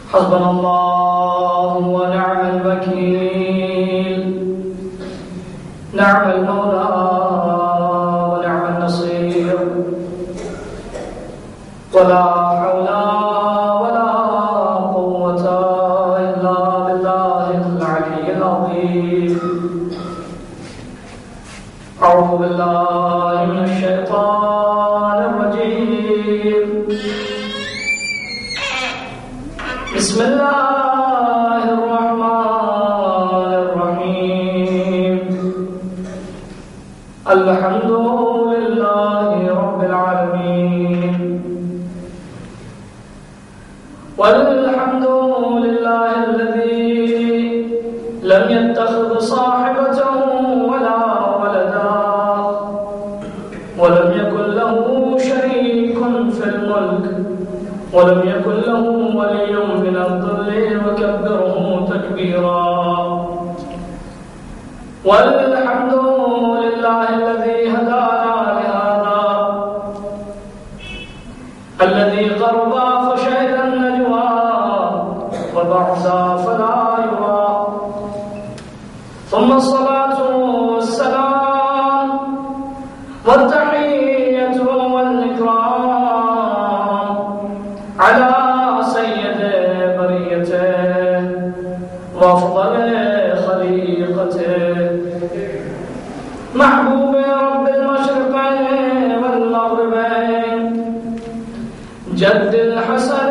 حسبنا الله ونعم الوكيل، نعم المولى ونعم النصير، ولا حول ولا قوة إلا بالله العلي العظيم. أعوذ بالله من الشيطان الرجيم. بسم الله الرحمن الرحيم. الحمد لله رب العالمين، والحمد لله الذي لم يتخذ صاحبة ولا ولدا، ولم يكن له شريك في الملك، ولم يكن له ولي من الذل، وكبره تكبيرا. والحمد لله الذي هدانا لهذا، الذي قرب فشهد النجوى وبعث فلا يرى. ثم الصلاة والسلام والتحية والإكرام على سيد بريته وأفضل خليقته، محبوب رب المشرقين والمغربين، جد الحسن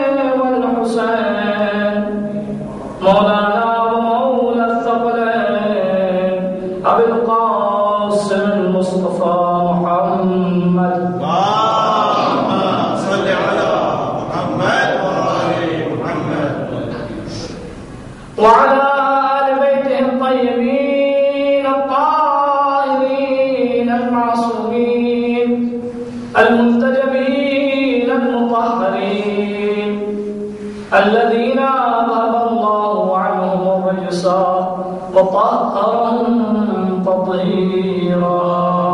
والحسين، مولانا ومولى الثقلين، أبي القاسم المصطفى محمد. اللهم صل على محمد وآل محمد وعلى آل بيته الطيبين الطاهرين المعصومين المنتجبين المطهرين، الذين أذهب الله عنهم الرجس وطهرهم تطهيرا.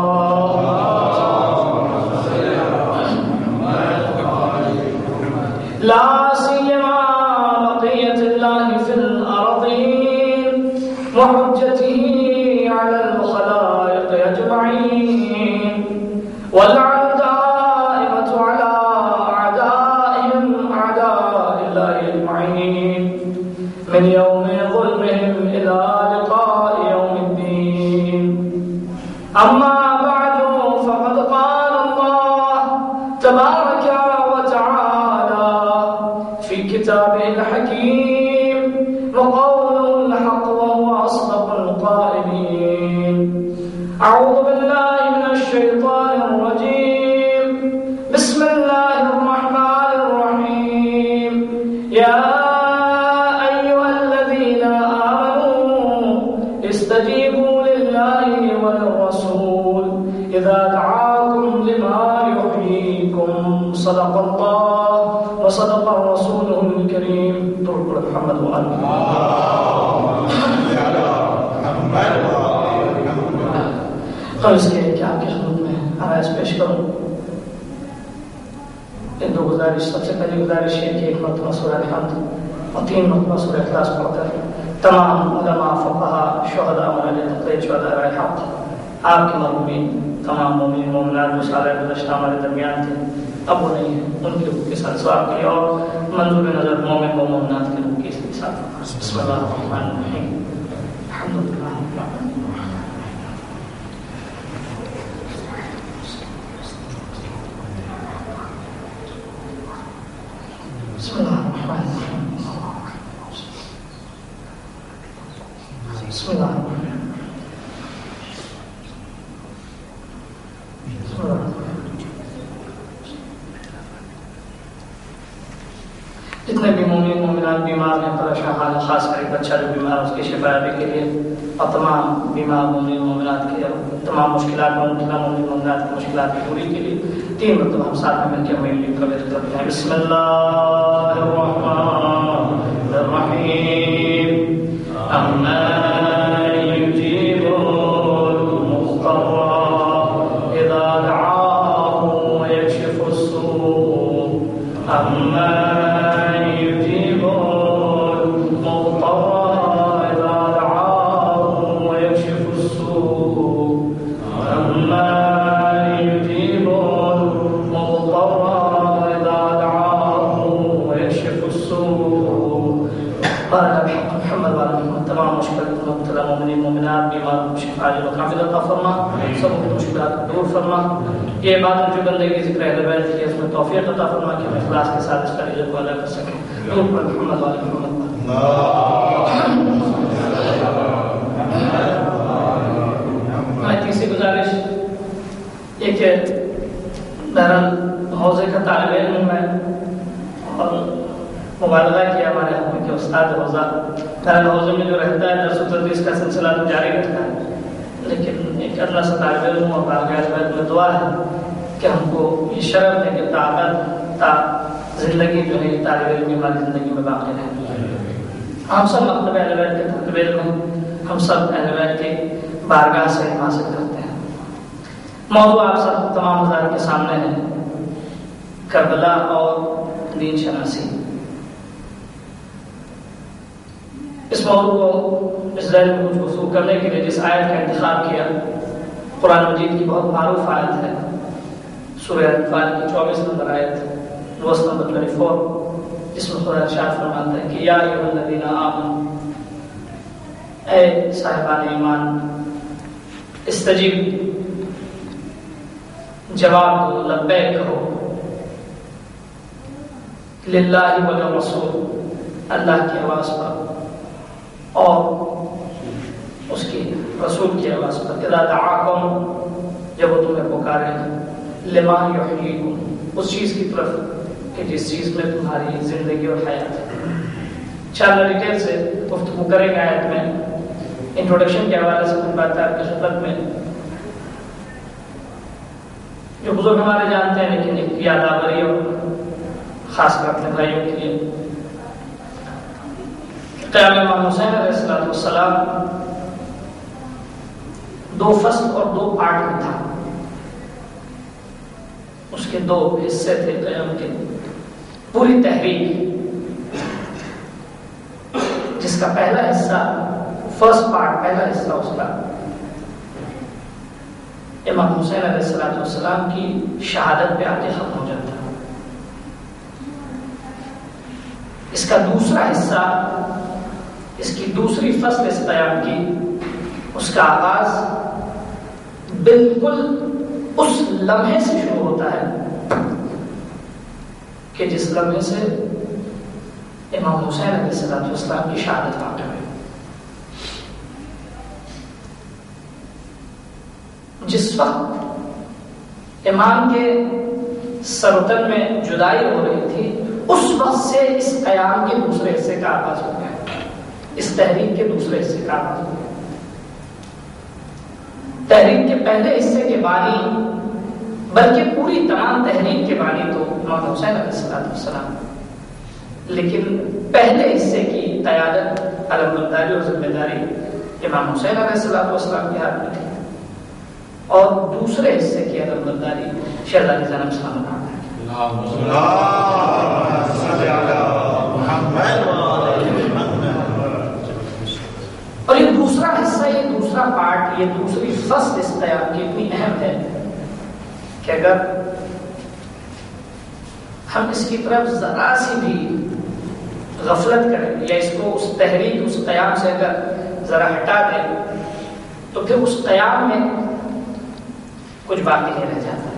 لا سيما بقية الله في الأرضين وحجته على الخلائق أجمعين، واللعنة دائمة على أعدائهم أعداء الله أجمعين من يوم ظلمهم إلى لقاء يوم الدين. أما بعد، فقد قال الله تبارك وتعالى في كتابه الحكيم وقوله الحق وهو أصدق القائلين. أعوذ بالله من الشيطان الرجيم. بسم الله الرحمن الرحيم. يا أيها الذين آمنوا استجيبوا لله وللرسول إذا دعاكم لما يحييكم. صدق الله وصدق رسوله الكريم. درود محمد وآل قبل کے آپ کی خدمت میں آرائز پیش کروں. ان دو گزارش، سب سے پہلی گزارش ہے کہ ایک مرتبہ سورہ الحمد اور 3 مرتبہ سورہ اخلاص پڑھ کر تمام علماء، فقہا، شہداء، مولانا شہداء حق، آپ کے مرحومین، تمام مومنین مومنات جو سال گزشتہ ہمارے درمیان تھے، اب وہ نہیں ہے، ان کے روح کے ساتھ سواب کریے اور منظور نظر مومن و مومنات کے روح کے ساتھ. بسم اللہ الرحمن الرحیم. الحمدللہ بسم الله الرحمن الرحيم. بسم الله بسم الله. جتنے بھی مومن مومنات بیمار ہیں، پریشان حال، خاص کر ایک بچہ جو بیمار ہے اس کی شفایابی کے لیے، اور تمام بیمار مومن مومنات کے تمام مشکلات میں مبتلا مومن مومنات کی مشکلات کی پوری کے لیے 3 مرتبہ ہم ساتھ میں مل کے ہمیں قبول کرتے ہیں. بسم اللہ الرحمن الرحیم. أَمَّن يُجِيبُ الْمُضْطَرَّ إِذَا دَعَاهُ وَيَكْشِفُ السُّوءَ أَمَّن يُجِيبُ بارک محمد وعلی محمد تمام مشکلات مبتلا مومنین مومنات بیمار شفا و کامل عطا فرما، سب کی مشکلات دور فرما. یہ عبادت جو بندگی ذکر اہل بیت کی اس میں توفیق عطا فرما کہ ہم اخلاص کے ساتھ اس کا اجر کو ادا کر سکیں. نور پر محمد وعلی محمد. میں تیسری گزارش یہ کہ بہرحال حوضے کا طالب علم ہوں میں اور مبالغہ کیا ہمارے حکم کے استاد حوضہ بہرحال حوضے میں جو رہتا ہے درس و تدریس کا سلسلہ تو جاری رہتا ہے، لیکن ایک ادنا سا طالب علم ہوں اور بارگاہ بیت میں دعا ہے کہ ہم کو یہ شرف ہے کہ تا زندگی جو ہے یہ طالب علم ہماری زندگی میں باقی رہے. ہم سب مکتب اہل بیت کے طالب علم ہیں، ہم سب اہل بیت کے بارگاہ سے حاصل کرتے ہیں. موضوع آپ سب تمام حضرات کے سامنے ہے، کربلا اور دین شناسی. اس موضوع کو اس ذہن میں کچھ وصول کرنے کے لیے جس آیت کا انتخاب کیا، قرآن مجید کی بہت معروف آیت ہے، سورہ انفال کی 24 نمبر آیت، ورس نمبر 24، جس میں خدا ارشاد فرماتا ہے کہ یا ایھا الذین آمنوا، اے صاحبان ایمان، استجیب، جواب دو، لبیک کہو، للہ وللرسول، اللہ کی آواز پر اور اس کی رسول کی آواز پر، اذا دعاکم، جب وہ تمہیں پکارے، لما یحییکم، اس چیز کی طرف کہ جس چیز میں تمہاری زندگی اور حیات ہے. انشاءاللہ ڈیٹیل سے گفتگو کریں گے آیت میں. انٹروڈکشن کے حوالے سے کچھ بات آپ کی خدمت میں جو بزرگ ہمارے جانتے ہیں، لیکن ایک یاد آوری اور خاص کر اپنے بھائیوں کے لیے. قیام امام حسین علیہ السلام 2 فصل اور 2 پارٹ میں تھا. اس کے 2 حصے تھے قیام کے. پوری تحریک جس کا پہلا حصہ، فرسٹ پارٹ، پہلا حصہ اس کا امام حسین علیہ السلام کی شہادت پہ آ کے ختم ہو جاتا ہے. اس کا دوسرا حصہ، اس کی دوسری فصل اس قیام کی، اس کا آغاز بالکل اس لمحے سے شروع ہوتا ہے کہ جس لمحے سے امام حسین علیہ السلام کی شہادت واقع ہوئی. جس وقت امام کے سرتن میں جدائی ہو رہی تھی، اس وقت سے اس قیام کے دوسرے حصے کا آغاز ہو گیا، اس تحریک کے دوسرے حصے کا آغاز ہو گیا. تحریک کے پہلے حصے کے بانی، بلکہ پوری تمام تحریک کے بانی تو امام حسین علیہ السلام، لیکن پہلے حصے کی قیادت، علمبرداری اور ذمہ داری امام حسین علیہ السلام کے ہاتھ میں تھی، اور دوسرے حصے کی علمبرداری شہزادی زینب سلام اللہ علیہ. اور یہ دوسرا حصہ، یہ دوسرا پارٹ، یہ دوسری فصل اس قیام کی اتنی اہم ہے کہ اگر ہم اس کی طرف ذرا سی بھی غفلت کریں یا اس کو، اس تحریک، اس قیام سے اگر ذرا ہٹا دیں تو پھر اس قیام میں کچھ باقی نہیں رہ جاتا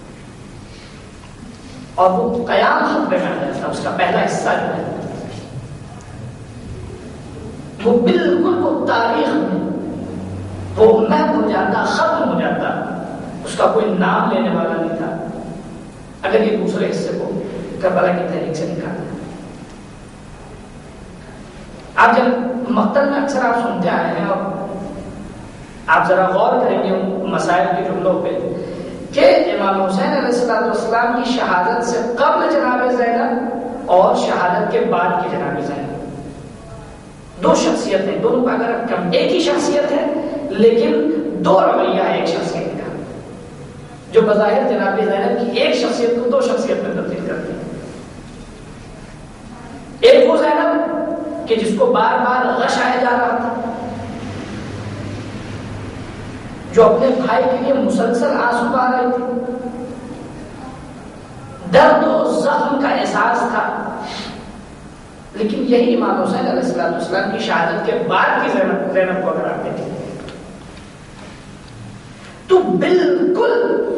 اور وہ قیام خطرے میں آ جاتا. اس کا پہلا حصہ جو ہے وہ بالکل وہ تاریخ میں وہ محو ہو جاتا، ختم ہو جاتا، اس کا کوئی نام لینے والا نہیں تھا اگر یہ دوسرے حصے کو کربلا کی تحریک سے نکال دیں. آپ جب مقتل میں اکثر آپ سنتے آئے ہیں اور آپ ذرا غور کریں گے ان مسائل کے جملوں پہ کہ امام حسین علیہ السلام کی شہادت سے قبل جناب زینب اور شہادت کے بعد کی جناب زینب، 2 شخصیتیں، دونوں کا اگر کم ایک ہی شخصیت ہے لیکن 2 رویہ ہے ایک شخصیت کا، جو بظاہر جناب زینب کی ایک شخصیت کو 2 شخصیت میں تبدیل کرتی ہے. ایک وہ زینب کہ جس کو بار بار غش آیا جا رہا تھا، جو اپنے بھائی کے لیے مسلسل آنسو بہا رہی تھی، درد و زخم کا احساس تھا، لیکن یہی امام حسین علیہ السلام کی شہادت کے بعد کی زینب کو اگر آپ دیکھیں تو بالکل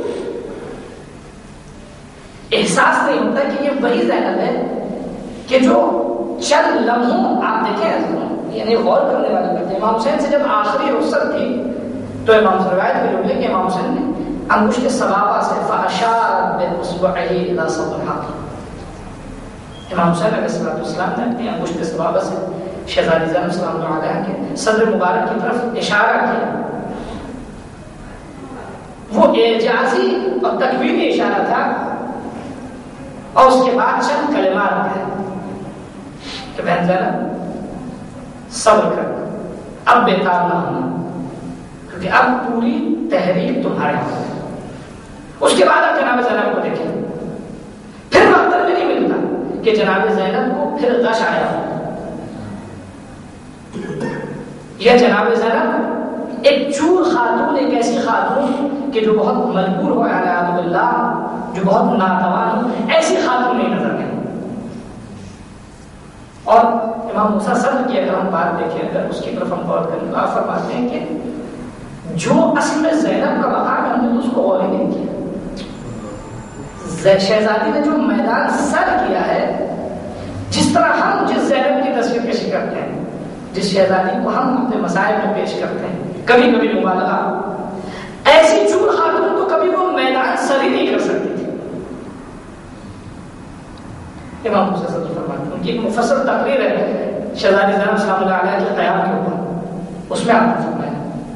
احساس نہیں ہوتا کہ یہ وہی زینب ہے کہ جو چند لمحوں آپ دیکھیں، یعنی غور کرنے والے بات ہے، امام حسین سے جب آخری رخصت تھی تو امام روایت میں لوگ کہ امام حسین نے انگشت سبابہ سے فاشارت باصبعہ الی صدرها، امام حسین علیہ السلام نے اپنی انگشت سبابہ سے شہزادی زینب سلام اللہ علیہا کے صدر مبارک کی طرف اشارہ کیا. وہ اعجازی اور تکوینی اشارہ تھا، اور اس کے بعد چند کلمات تھے کہ بہن زینب صبر کر، اب بیکار نہ ہونا، کیونکہ اب پوری تحریک تمہارے ہاتھ ہے. اس کے بعد اب جناب زینب کو دیکھیں، پھر مقدر میں نہیں ملتا کہ جناب زینب کو پھر غش آیا. یہ جناب زینب ایک چور خاتون، ایک ایسی خاتون کہ جو بہت مجبور ہو علیہ باللہ، جو بہت ناتوان ہو، ایسی خاتون نہیں نظر گئی. اور امام موسیٰ صدر کی اگر ہم بات دیکھیں، اگر اس کی طرف ہم غور کریں تو آپ فرماتے ہیں کہ جو اصل میں زینب کا مقام ہے ہم نے تو اس کو غور ہی نہیں کیا. شہزادی نے جو میدان سر کیا ہے، جس طرح ہم جس زینب کی تصویر کشی کرتے ہیں، جس شہزادی کو ہم اپنے مسائل میں پیش کرتے ہیں، کبھی کبھی مبالغہ، ایسی چور خاتون تو کبھی وہ میدان سر ہی نہیں کر سکتی تھی. امام موسیٰ صدر فرماتے ہیں، ان کی ایک مفصل تقریر ہے شہزادی زینب سلام اللہ علیہ کے قیام کے اوپر، اس میں آپ نے فرمایا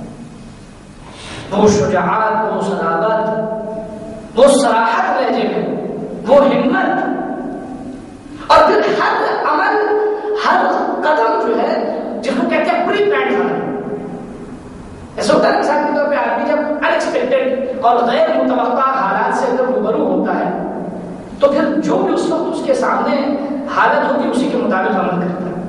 وہ شجاعت، وہ صلابت، وہ صراحت لہجے میں، وہ ہمت، اور پھر ہر عمل، ہر قدم جو ہے جس کو کہتے ہیں پری پلانڈ کرنا. ایسا ہوتا ہے مثال کے طور پہ آدمی جب انیکسپیکٹڈ اور غیر متوقع حالات سے جب روبرو ہوتا ہے تو پھر جو بھی اس وقت اس کے سامنے حالت ہوتی اسی کے مطابق عمل کرتا ہے.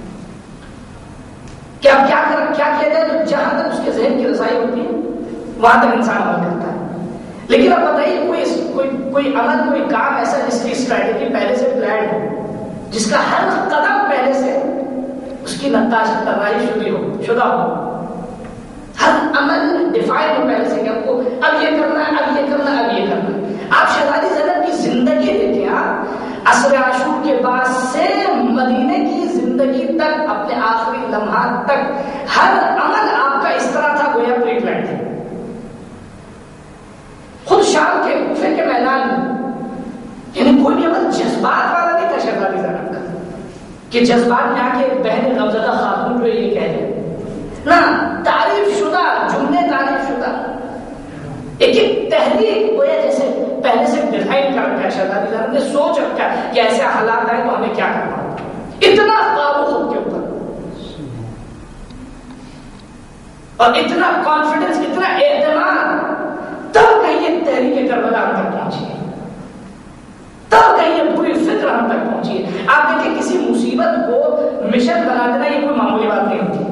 کہ اب کیا کیا جائے، تو جہاں تک اس کے ذہن کی رسائی ہوتی ہے وہاں تک انسان عمل کرتا ہے. لیکن اب بتائیے کوئی عمل، کوئی کام ایسا جس کی اسٹریٹجی پہلے سے پلان ہو، جس کا ہر قدم پہلے سے اس کی نقاشی طراحی شدہ ہو، ہر عمل ڈیفائن ہو پہلے سے کہ آپ کو اب یہ کرنا ہے، اب یہ کرنا ہے، اب یہ کرنا ہے. آپ شہزادی زینب کی زندگی دیکھیں، آپ عصر عاشور کے بعد سے مدینے کی زندگی تک، اپنے آخری لمحات تک ہر عمل آپ کا اس طرح تھا گویا پری پلان تھا. خود شام کے کوفے کے میدان میں، یعنی کوئی بھی عمل جذبات والا نہیں تھا شہزادی زینب کا کہ جذبات میں آ کے بہن غمزدہ خاتون جو یہ کہہ دیں، نہ، تعریف شدہ جملے، تعریف شدہ ایک تحریک گویا جیسے پہلے سے ڈیزائن کر رکھا ہے. شہزادی زینب نے سوچ رکھا ہے کہ ایسے حالات آئے تو ہمیں کیا کرنا ہے. اتنا قابو خود کے اوپر، اور اتنا کانفیڈنس، اتنا اعتماد، تب کہیں یہ تحریک کربلا ہم تک پہنچی ہے، تب کہیں یہ پوری فکر ہم تک پہنچی ہے. آپ دیکھیں کسی مصیبت کو مشن بنا دینا یہ کوئی معمولی بات نہیں ہوتی.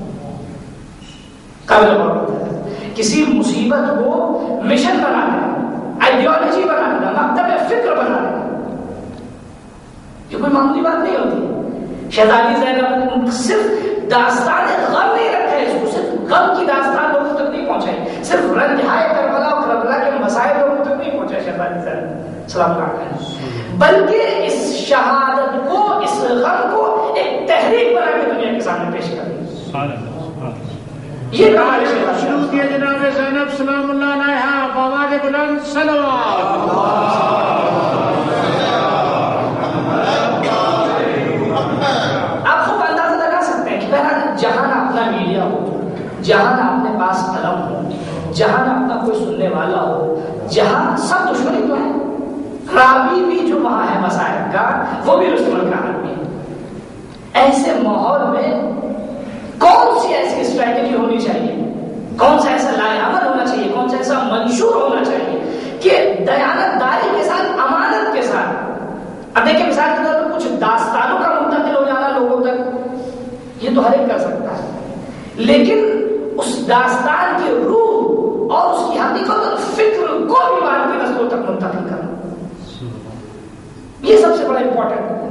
قابل غور ہوتا ہے کسی مصیبت کو مشن بنا دینا، آئیڈیالوجی بنا دینا، مکتب فکر بنا دینا، یہ کوئی معمولی بات نہیں ہوتی. شہزادی زینب صرف داستان غم نہیں رکھا ہے، اس کو صرف غم کی داستان لوگوں تک نہیں پہنچائی، صرف رنجہائے کربلا اور کربلا کے مسائل لوگوں تک نہیں پہنچائی شہزادی زینب سلام اللہ علیہ، بلکہ اس شہادت کو، اس غم کو ایک تحریک بنا کے دنیا کے سامنے پیش کر دی. یہ شروع کیا جناب زینب سلام اللہ علیہا بآواز بلند صلوات. آپ خوب اندازہ لگا سکتے ہیں کہ بہرحال جہاں اپنا میڈیا ہو، جہاں اپنے پاس قلم ہو، جہاں اپنا کوئی سننے والا ہو، جہاں سب دشمنی تو ہے، راوی بھی جو وہاں ہے مسائل کا وہ بھی دشمن کا آدمی ہے. ایسے ماحول میں کون سی ایسی اسٹریٹجی ہونی چاہیے، کون سا ایسا لائے عمل ہونا چاہیے، کون سا ایسا منشور ہونا چاہیے کہ دیانت داری کے ساتھ، امانت کے ساتھ. اب دیکھیں مثال کے طور پر کچھ داستانوں کا منتقل ہو جانا لوگوں تک، یہ تو ہر ایک کر سکتا ہے، لیکن اس داستان کی روح اور اس کی حقیقت اور فکر کو بھی بعد کی نسلوں تک منتقل کرنا، یہ سب سے بڑا امپورٹنٹ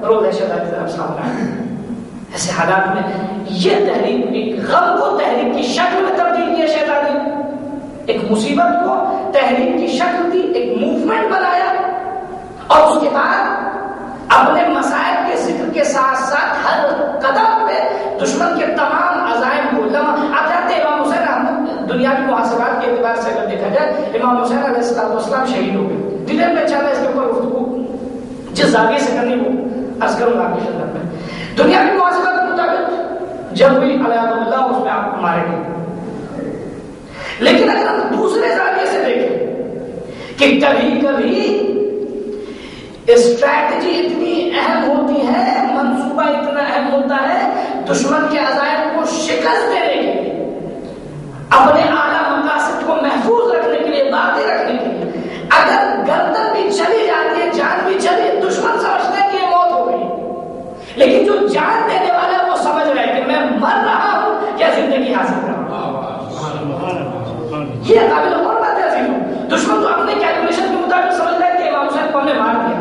روز ہے شہزادی ذرا سامنے آئے. ایسے حالات میں یہ تحریک ایک غم کو تحریک کی شکل میں تبدیل کیا شہزادی، ایک مصیبت کو تحریک کی شکل دی، ایک موومنٹ بنایا، اور اس کے بعد اپنے مسائل کے ذکر کے ساتھ ساتھ ہر قدم پہ دشمن کے تمام عزائم کو آپ جانتے ہیں امام حسین احمد دنیاوی محاسبات کے اعتبار سے اگر دیکھا جائے امام حسین علیہ السلام شہید ہو گئے. ڈیٹیل میں چاہتا ہے اس کے اوپر گفتگو جس زاویے سے کرنی وہ عرض کروں گا آپ کی خدمت میں. دنیاوی محاسبات کے مطابق جب ہوئی علیہ اللہ اس میں آپ مارے گئے، لیکن اگر ہم دوسرے زاویے سے دیکھیں کہ کبھی کبھی اسٹریٹجی اتنی اہم ہوتی ہے، منصوبہ اتنا اہم ہوتا ہے دشمن کے عزائم کو شکست دینے کے لیے، اپنے اعلیٰ مقاصد کو محفوظ رکھنے کے لیے، باقی رکھنے کے لیے، اگر گردن بھی چلی جاتی ہے، جان بھی چلی، دشمن سمجھتے ہیں کہ یہ موت ہو گئی، لیکن جو جان دینے والا ہے وہ سمجھ رہا ہے کہ میں مر رہا ہوں یا زندگی حاصل کر رہا ہوں. یہ قابل غور بات ہے عزیزوں. دشمن تو اپنے کیلکولیشن کے مطابق سمجھ رہا ہے کہ امام حسین کو ہم نے مار دیا،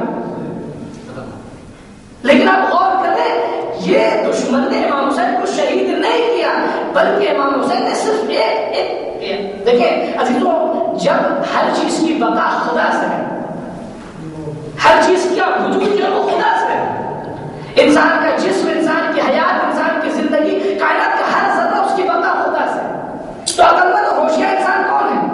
لیکن آپ غور کریں یہ دشمن نے امام حسین کو شہید نہیں کیا، بلکہ امام حسین نے صرف ایک دیکھیں عزیزوں، جب ہر چیز کی بقا خدا سے ہے، ہر چیز کا وجود جو ہے وہ خدا سے ہے، انسان کا جسم، انسان کی حیات، انسان کی زندگی، کائنات کا ہر ذرہ اس کی بقا خدا سے ہے. تو عقل مند اور ہوشیار انسان کون ہے؟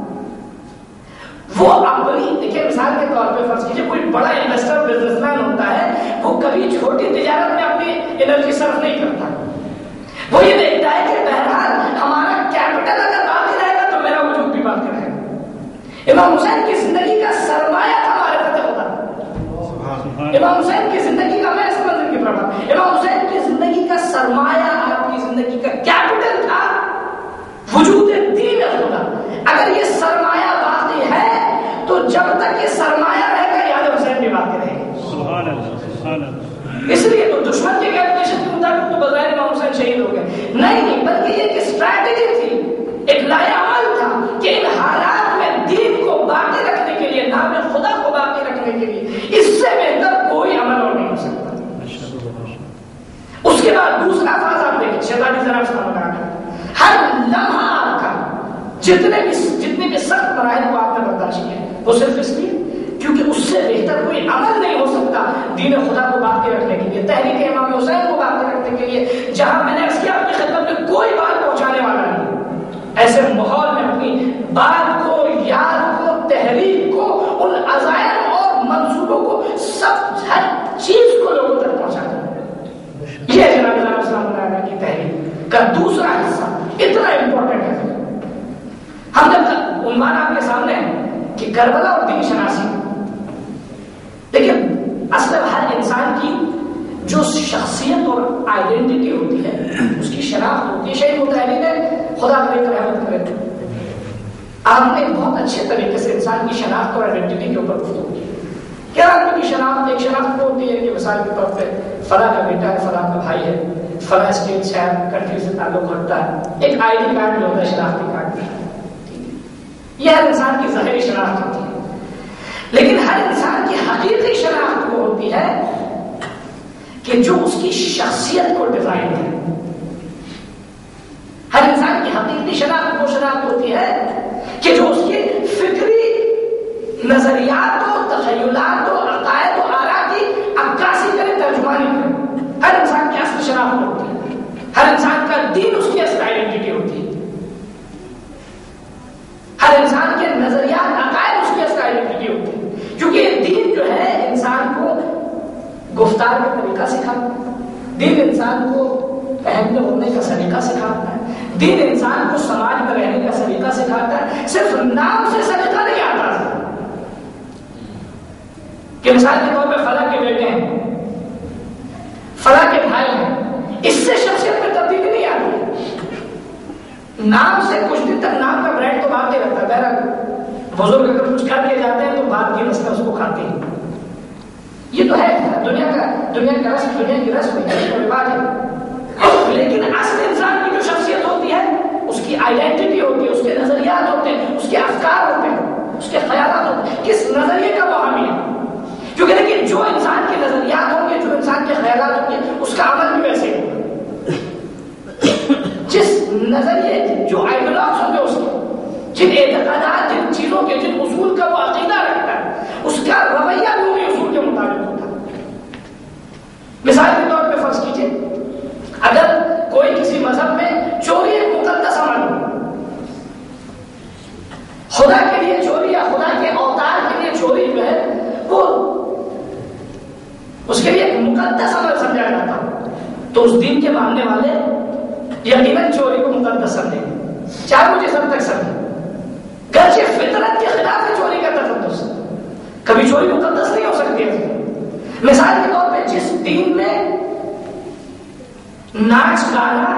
وہ اپنی دیکھیں مثال کے طور پہ فرض کیجیے کوئی بڑا انویسٹر بزنس مین ہوتا ہے، وہ کبھی چھوٹی تجارت میں اپنی انرجی صرف نہیں کرتا. وہ یہ دیکھتا ہے کہ بہرحال ہمارا کیپٹل اگر باقی رہے گا تو میرا وجود بھی باقی رہے گا. امام حسین کی زندگی کا سرمایہ تھا معرفت خدا. امام حسین کی زندگی کا، میں اس منظر کی پرواہ، امام حسین کی زندگی کا سرمایہ، آپ کی زندگی کا کیپٹل تھا وجود دین خدا. اگر یہ سرمایہ باقی ہے تو جب تک یہ سرمایہ رہے گا یاد حسین بھی باقی رہے گا. سبحان اللہ سبحان اللہ. اس لیے تو دشمن کے کیلکولیشن کے مطابق تو بظاہر امام حسین شہید ہو گئے، نہیں، بلکہ یہ ایک اسٹریٹجی تھی، ایک لائے عمل تھا کہ ان حالات میں دین کو باقی رکھنے کے لیے، نام خدا کو باقی رکھنے کے لیے اس سے بہتر کوئی عمل اور نہیں ہو سکتا. اس کے بعد دوسرا فاز آپ دیکھیں شہزادی ذرا سامنے، ہر لمحہ آپ کا جتنے بھی سخت مراحل کو آپ نے برداشت کیا وہ صرف اس لیے کیونکہ اس سے بہتر کوئی عمل نہیں ہو سکتا دین خدا کو باقی رکھنے کے لیے، تحریک امام حسین کو باقی رکھنے کے لیے، جہاں میں نے اس کی اپنی خدمت میں کوئی بات پہنچانے والا نہیں. ایسے ماحول میں اپنی بات کو، یاد کو، تحریک کو، ان عزائم اور منصوبوں کو، سب ہر چیز کو لوگوں تک پہنچانا. یہ جناب السلام علیہ کی تحریک کا دوسرا حصہ اتنا امپورٹنٹ ہے. ہم جب عنوان آپ کے سامنے ہے کہ کربلا اور دین شناسی، لیکن اصل ہر انسان کی جو شخصیت اور آئیڈینٹی ہوتی ہے اس کی شناخت ہوتی ہے. شہید متحرین نے خدا کرے رحمت کرے آپ نے بہت اچھے طریقے سے انسان کی شناخت اور آئیڈینٹی کے اوپر گفتگو کی. کیا آدمی کی شناخت، ایک شناخت ہوتی ہے کہ مثال کے طور پہ فلاں کا بیٹا ہے، فلاں کا بھائی ہے، فلاں اسٹیٹ شہر کنٹری سے تعلق رکھتا ہے. ایک آئی ڈی کارڈ جو ہوتا ہے شناختی کارڈ، یہ ہر انسان کی ظاہری شناخت ہوتی ہے. لیکن ہر انسان کی حقیقی شناخت وہ ہوتی ہے کہ جو اس کی شخصیت کو ڈیفائن کرے. ہر انسان کی حقیقی شناخت وہ شناخت ہوتی ہے کہ جو اس کے فکری نظریات و تخیلات و عقائد و آراء کی عکاسی کرے، ترجمانی کرے. ہر انسان کی اصل شناخت ہوتی ہے، ہر انسان کا دین اس کی اصل آئیڈینٹی ہوتی ہے، ہر انسان کے نظریات، عقائد اس کی اصل آئیڈینٹی ہوتی ہے. کیونکہ یہ دین جو ہے انسان کو گفتار کا طریقہ سکھاتا ہے، دین انسان کو پہننے اڑنے کا سلیقہ سکھاتا ہے، دین انسان کو سماج میں رہنے کا سلیقہ سکھاتا ہے. صرف نام سے سلیقہ نہیں آتا کہ مثال کے طور پہ فلاں کے بیٹے ہیں، فلاں کے بھائی ہیں، اس سے شخصیت میں تبدیلی نہیں آتی. نام سے کچھ دن تک نام کا برانڈ تو باقی رہتا ہے. بہرحال بزرگ اگر کچھ کر کے جاتے ہیں تو بعد کی نسلیں اس کو کھاتی ہیں. یہ تو ہے دنیا کا رسم، دنیا کی رسم ہے، رواج ہے. لیکن اصل انسان کی جو شخصیت ہوتی ہے اس کی آئیڈینٹی ہوتی ہے، اس کے نظریات ہوتے ہیں، اس کے افکار ہوتے ہیں، اس کے خیالات ہوتے ہیں. کس نظریے کا وہ حامی ہے، کیونکہ دیکھیے جو انسان کے نظریات ہوں گے، جو انسان کے خیالات ہوں گے، اس کا عمل بھی ویسے ہوگا. جس نظریے جو آئیڈیالوجز ہوں گے، اس کے جن اعتقادات، جن چیزوں کے، جن اصول کا وہ عقیدہ رکھتا ہے، اس کا رویہ بھی انہیں اصول کے مطابق ہوتا ہے. مثال کے طور پہ فرض کیجیے اگر کوئی کسی مذہب میں چوری ایک مقدس عمل ہو، خدا کے لیے چوری یا خدا کے اوتار کے لیے چوری جو ہے وہ اس کے لیے ایک مقدس عمل سمجھا جاتا ہو، تو اس دین کے ماننے والے یقیناً چوری کو مقدس سمجھیں گے، چاہے وہ جس حد تک سمجھیں. گرچہ فطرت کے خلاف ہے چوری کا تقدس، کبھی چوری مقدس نہیں ہو سکتی ہے. مثال کے طور پہ جس دین میں ناچ گانا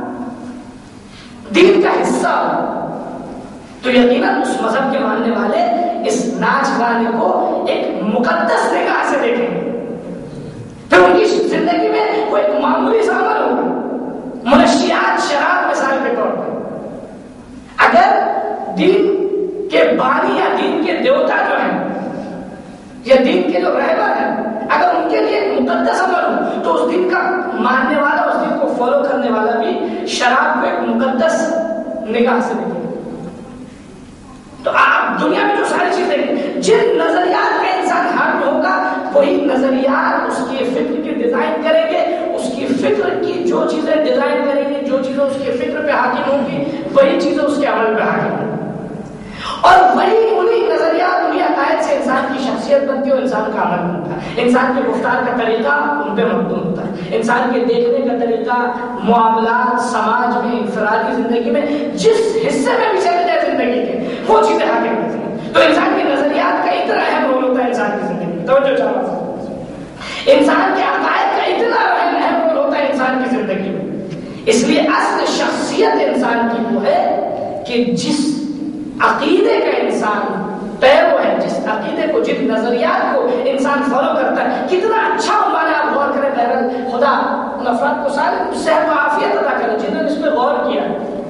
دین کا حصہ ہو، تو یقیناً اس مذہب کے ماننے والے اس ناچ گانے کو ایک مقدس نگاہ سے دیکھیں گے. پھر ان کی زندگی میں وہ ایک معمولی سا عمل ہوگا. منشیات، شراب مثال کے طور پر، اگر دین کے بانی یا دین کے دیوتا جو ہیں یا دین کے جو رہبر ہیں، اگر ان کے لیے ایک مقدس عمل ہو، تو اس دین کا ماننے والا، اس دین کو فالو کرنے والا بھی شراب کو ایک مقدس نگاہ سے دیکھے. تو آپ دنیا میں جو ساری چیزیں، جن نظریات میں انسان حاکم ہوگا، وہی نظریات اس کی فکر کی ڈیزائن کریں گے. اس کی فکر کی جو چیزیں ڈیزائن کریں گے، جو چیزیں اس کی فکر پہ حاکم ہوں گی، وہی چیزیں اس کے عمل پہ حاکم ہوں گی. اور وہی انہی نظریات، انہی عقائد سے انسان کی شخصیت بنتی ہے اور انسان کا عمل بنتا ہے. انسان کے گفتار کا طریقہ ان پہ مبنی ہوتا ہے. انسان کے دیکھنے کا طریقہ، معاملات، سماج میں، انفرادی زندگی میں جس حصے میں بھی چلے جائے زندگی کے، وہ چیزیں حاکم ہوتی ہیں. تو انسان کے نظریات کا اتنا اہم رول ہوتا ہے انسان کی زندگی میں. توجہ چاہیے. انسان کے عقائد کا اتنا اہم رول ہوتا ہے انسان کی زندگی میں. اس لیے اصل شخصیت انسان کی وہ ہے کہ جس عقیدے کا انسان پیرو ہے، جس عقیدے کو، جن نظریات کو انسان فالو کرتا ہے. کتنا اچھا ہمارا آپ غور کریں. بہرحال خدا ان افراد کو سارے صحت و عافیت عطا کرے جنہوں نے اس پہ غور کیا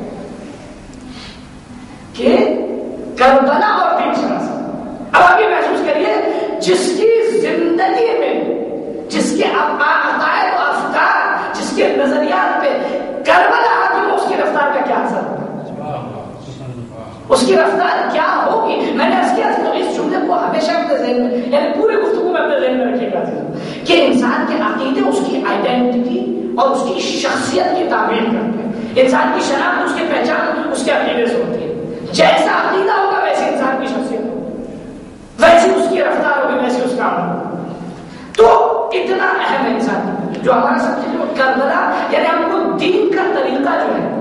کہ کربلا اور دین شناسی. اب آپ یہ محسوس کریے، جس کی زندگی میں، جس کے عقائد و افکار، جس کے نظریات پہ کربلا حاکم ہو، اس کی رفتار کا کیا اثر ہوگا، اس کی رفتار کیا ہوگی. میں نے عرض کیا تو اس جملے کو ہمیشہ اپنے ذہن میں، یعنی پورے گفتگو میں اپنے ذہن میں رکھیے گا کہ انسان کے عقیدے اس کی آئیڈینٹی اور اس کی شخصیت کی تعمیر کرتے ہیں. انسان کی شناخت، اس کی پہچان اس کے عقیدے سے ہوتی ہے. جیسا عقیدہ ہوگا ویسے انسان کی شخصیت ہوگی، ویسی اس کی رفتار ہوگی، ویسے اس کا عمل ہوگا. تو اتنا اہم ہے انسان جو ہمارا سب سے جو کربلا، یعنی ہم کو دین کا طریقہ جو ہے،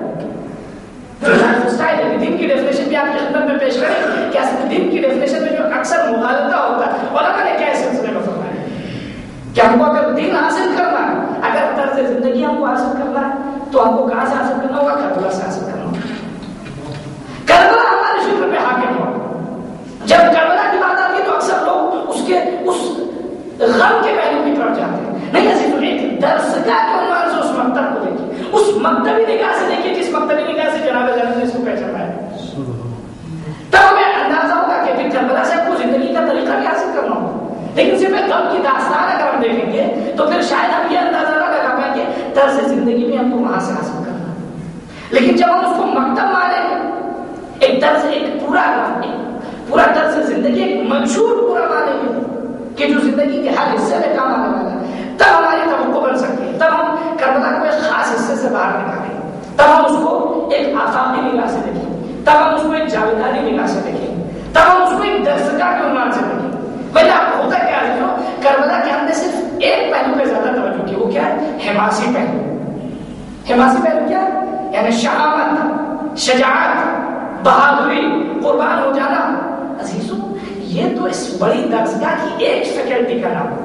دین کی ڈیفینیشن بھی آپ کی خدمت میں پیش کریں کہ اصل دین کی ڈیفینیشن میں جو اکثر مغالطہ ہوتا ہے، علماء نے کیا سلسلے میں فرمایا کہ ہم کو اگر دین حاصل کرنا ہے، اگر طرز زندگی ہم کو حاصل کرنا ہے، تو ہم کو کہاں سے حاصل کرنا ہوگا؟ کربلا سے حاصل کرنا ہوگا. کربلا ہمارے فکر پہ حاکم ہوا. جب کربلا کی بات آتی ہے تو اکثر لوگ اس کے غم کے پہلو کی طرف جاتے ہیں. نہیں، ایسی تو ایک درسگاہ کے عنوان سے اس مکتب کو دیکھیے، اس مکتبی نگاہ سے دیکھیے جس مکتبی نگاہ سے جناب زینب نے اس کو پہچانا ہے. تب ہمیں اندازہ ہوگا کہ پھر کربلا سے آپ کو زندگی کا طریقہ بھی حاصل کرنا ہوگا. لیکن صرف غم کی داستان اگر ہم دیکھیں گے تو پھر شاید ہم یہ اندازہ نہ لگا پائیں کہ طرز زندگی میں ہم کو وہاں سے حاصل کرنا. لیکن جب ہم اس کو مکتب مانیں گے، ایک طرز، ایک پورا طرز زندگی، ایک منشور پورا مانیں گے کہ جو زندگی کے ہر حصے میں کام آنے والا ہے، تب ہماری توقع بن سکتی ہے. تب ہم کربلا کو ایک خاص حصے سے باہر نکالیں گے. تب ہم اس کو ایک آفاقی نگاہ سے دیکھیں گے. تب ہم اس کو ایک جاویدانی نگاہ سے دیکھیں گے. تب ہم اس کو ایک درسگاہ کے عنوان سے دیکھیں گے. پہلے آپ کو ہوتا کیا ہے، کربلا کے ہم نے صرف ایک پہلو پہ زیادہ توجہ کی، وہ کیا ہے؟ حماسی پہلو. حماسی پہلو کیا ہے؟ یعنی شہامت، شجاعت، بہادری، قربان ہو جانا. عزیزوں، یہ تو اس بڑی درسگاہ کی ایک فیکلٹی کا نام ہے.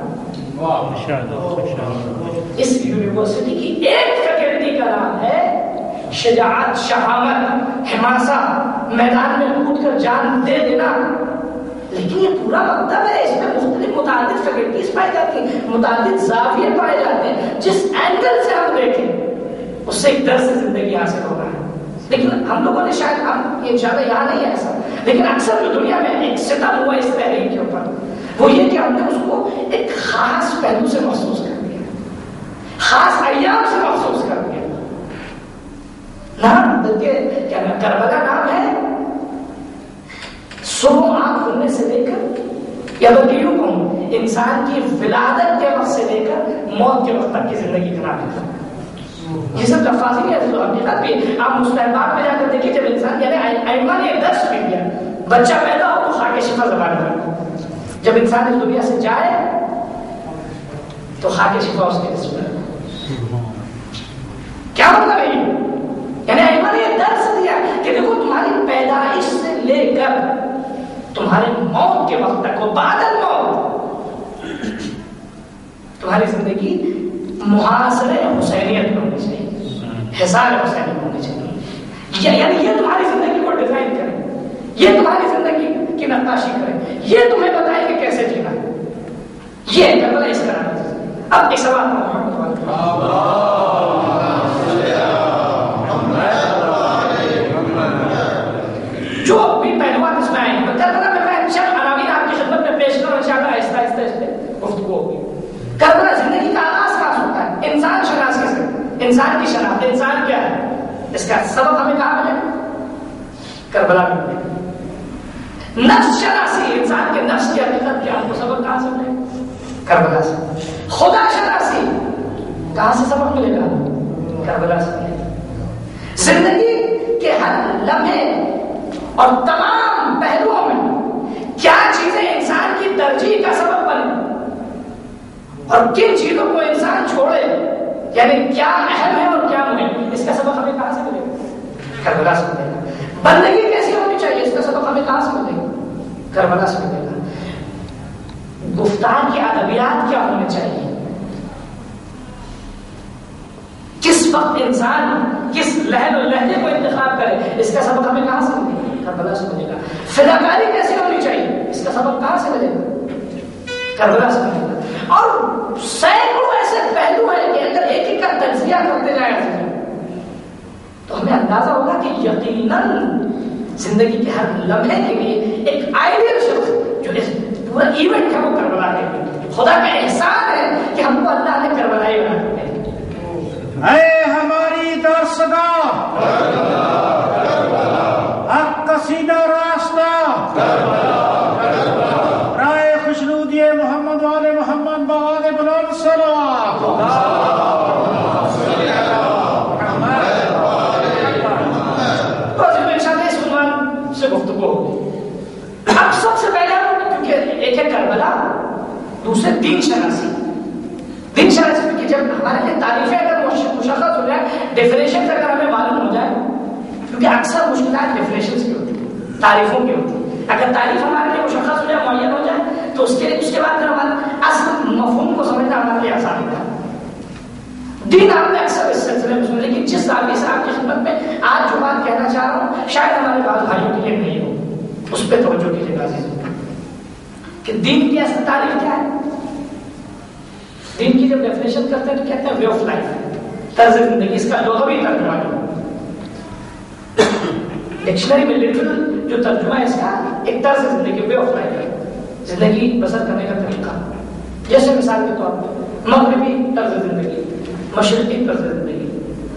اس یونیورسٹی کی ایک فیکلٹی کا نام ہے شجاعت، شہامت، حماسہ، میدان میں کود کر جان دے دینا. لیکن یہ پورا مکتب ہے، اس میں مختلف متعدد فیکلٹیز پائی جاتی ہیں، متعدد زاویے پائے جاتے ہیں. جس اینگل سے ہم دیکھیں اس سے ایک درس زندگی حاصل ہو رہا ہے. لیکن ہم لوگوں نے شاید، ہم انشاءاللہ یہاں نہیں ہے ایسا، لیکن اکثر جو دنیا میں ایک ستم ہوا اس تحریک کے اوپر، وہ یہ کہ ہم نے اس کو ایک خاص پہلو سے محسوس کر دیا، خاص ایام سے محسوس کر دیا. نام بلکہ کیا کربلا نام ہے صبح آنکھ کھلنے سے لے کر، یا بلکہ یوں کہوں انسان کی ولادت کے وقت سے لے کر موت کے وقت تک کی زندگی کا نام ہے. یہ سب لفاظی نہیں ہے، حقیقت بھی آپ مستحبات میں جا کر دیکھیے. جب انسان یعنی ائمہ نے ایک درس بھی دیا، بچہ پیدا ہو تو خاک شفا زبان پر، جب انسان اس دنیا سے جائے تو خاک شفا اس کے رسول ہے. کیا مطلب ہے یہ؟ یعنی ائمہ نے یہ درس دیا کہ دیکھو تمہاری پیدائش سے لے کر تمہارے موت کے وقت تک، وہ بعد الموت، تمہاری زندگی محاصر حسینیت میں ہونی چاہیے، حصار حسینیت ہونی چاہیے. یعنی یہ تمہاری زندگی کو ڈیزائن کرے، یہ تمہاری زندگی کی نقاشی کرے، یہ تمہیں بتائے کہ کیسے جینا ہے. یہ کربلا اس طرح ہے. اب ایک سوال جو بھی پہلوان اس میں آئے ہیں، کربلا میں چند عناوین آپ کی خدمت میں پیش کروں انشاءاللہ. آہستہ آہستہ گفتگو ہوگی. کربلا زندگی کا آغاز کہاں سے ہوتا ہے؟ انسان شناسی سے. انسان کی شناخت، انسان کیا ہے، اس کا سبب ہمیں کہاں ملے؟ کربلا میں ملے. نفس شناسی، انسان کے نفس کی حقیقت کیا، ہم کو سبب کہاں سے ملے؟ کربلا سے. خدا شناسی کہاں سے سبق ملے گا؟ کربلا سے ملے گا. زندگی کے ہر لمحے اور تمام پہلوؤں میں کیا چیزیں انسان کی ترجیح کا سبب بنے اور کن چیزوں کو انسان چھوڑے، یعنی کیا اہم ہے اور کیا مهم، اس کا سبق ہمیں کہاں سے ملے گا؟ کربلا سے ملے گا. بندگی کیسی ہونی چاہیے، اس کا سبق ہمیں کہاں سے ملے گا؟ کربلا سے ملے گا. گفتار کی ادبیات کیا ہونے چاہیے، کس وقت انسان کس لہن و لہجے کو انتخاب کرے، اس کا سبق ہمیں کہاں سے ملے گا؟ کربلا سے ملے گا. فداکاری کیسی ہونی چاہیے، اس کا سبق کہاں سے ملے گا؟ کربلا سے ملے گا. اور سینکڑوں ایسے پہلو ہیں کہ اگر ایک ایک کا تجزیہ کرتے جائیں تو ہمیں اندازہ ہوگا کہ یقیناً زندگی کے ہر لمحے کے لیے ایک آئیڈیل شخص جو اس پورا ایونٹ ہے وہ کربلا ہے. خدا کا احسان ہے کہ ہم کو اللہ نے کربلائی بنا دیا. اے ہماری دستگاہ، حق کا سیدھا راستہ، رائے خوشنودی محمد والے محمد بآل بلند صلوات. اس عنوان سے گفتگو ہوگی. اب سب سے پہلے کیونکہ ایک ہے کربلا، دوسرے دین شناسی. دین شناسی کیونکہ جب ہمارے لیے تعریفیں اگر مشخص ہو جائے، ڈیفینیشن اگر ہمیں معلوم ہو جائے، کیونکہ اکثر مشکلات ڈیفینیشن کی ہوتی ہے، تعریفوں کی ہوتی ہے. اگر تعریف ہمارے لیے مشخص ہو جائے، معین ہو جائے، تو اس کے بعد پھر ہمارا اصل مفہوم کو سمجھنا ہمارے لیے آسان ہوتا ہے. دین آپ نے اکثر اس سلسلے میں سنا، لیکن جس آدمی سے آپ کی خدمت میں آج جو بات کہنا چاہ رہا ہوں شاید ہمارے بعض بھائیوں کے لیے نہیں ہو، اس پہ توجہ کیجیے گا کہ دین کی اصل تعریف کیا ہے. دین کی جب ڈیفینیشن کرتے ہیں تو کہتے ہیں وے آف لائف، طرز زندگی. اس کا لغوی ترجمہ ہے، ڈکشنری میں لٹرل جو ترجمہ ہے اس کا ایک طرز زندگی، وے آف لائف، زندگی بسر کرنے کا طریقہ. جیسے مثال کے طور پر مغربی طرز زندگی، مشرقی طرز زندگی.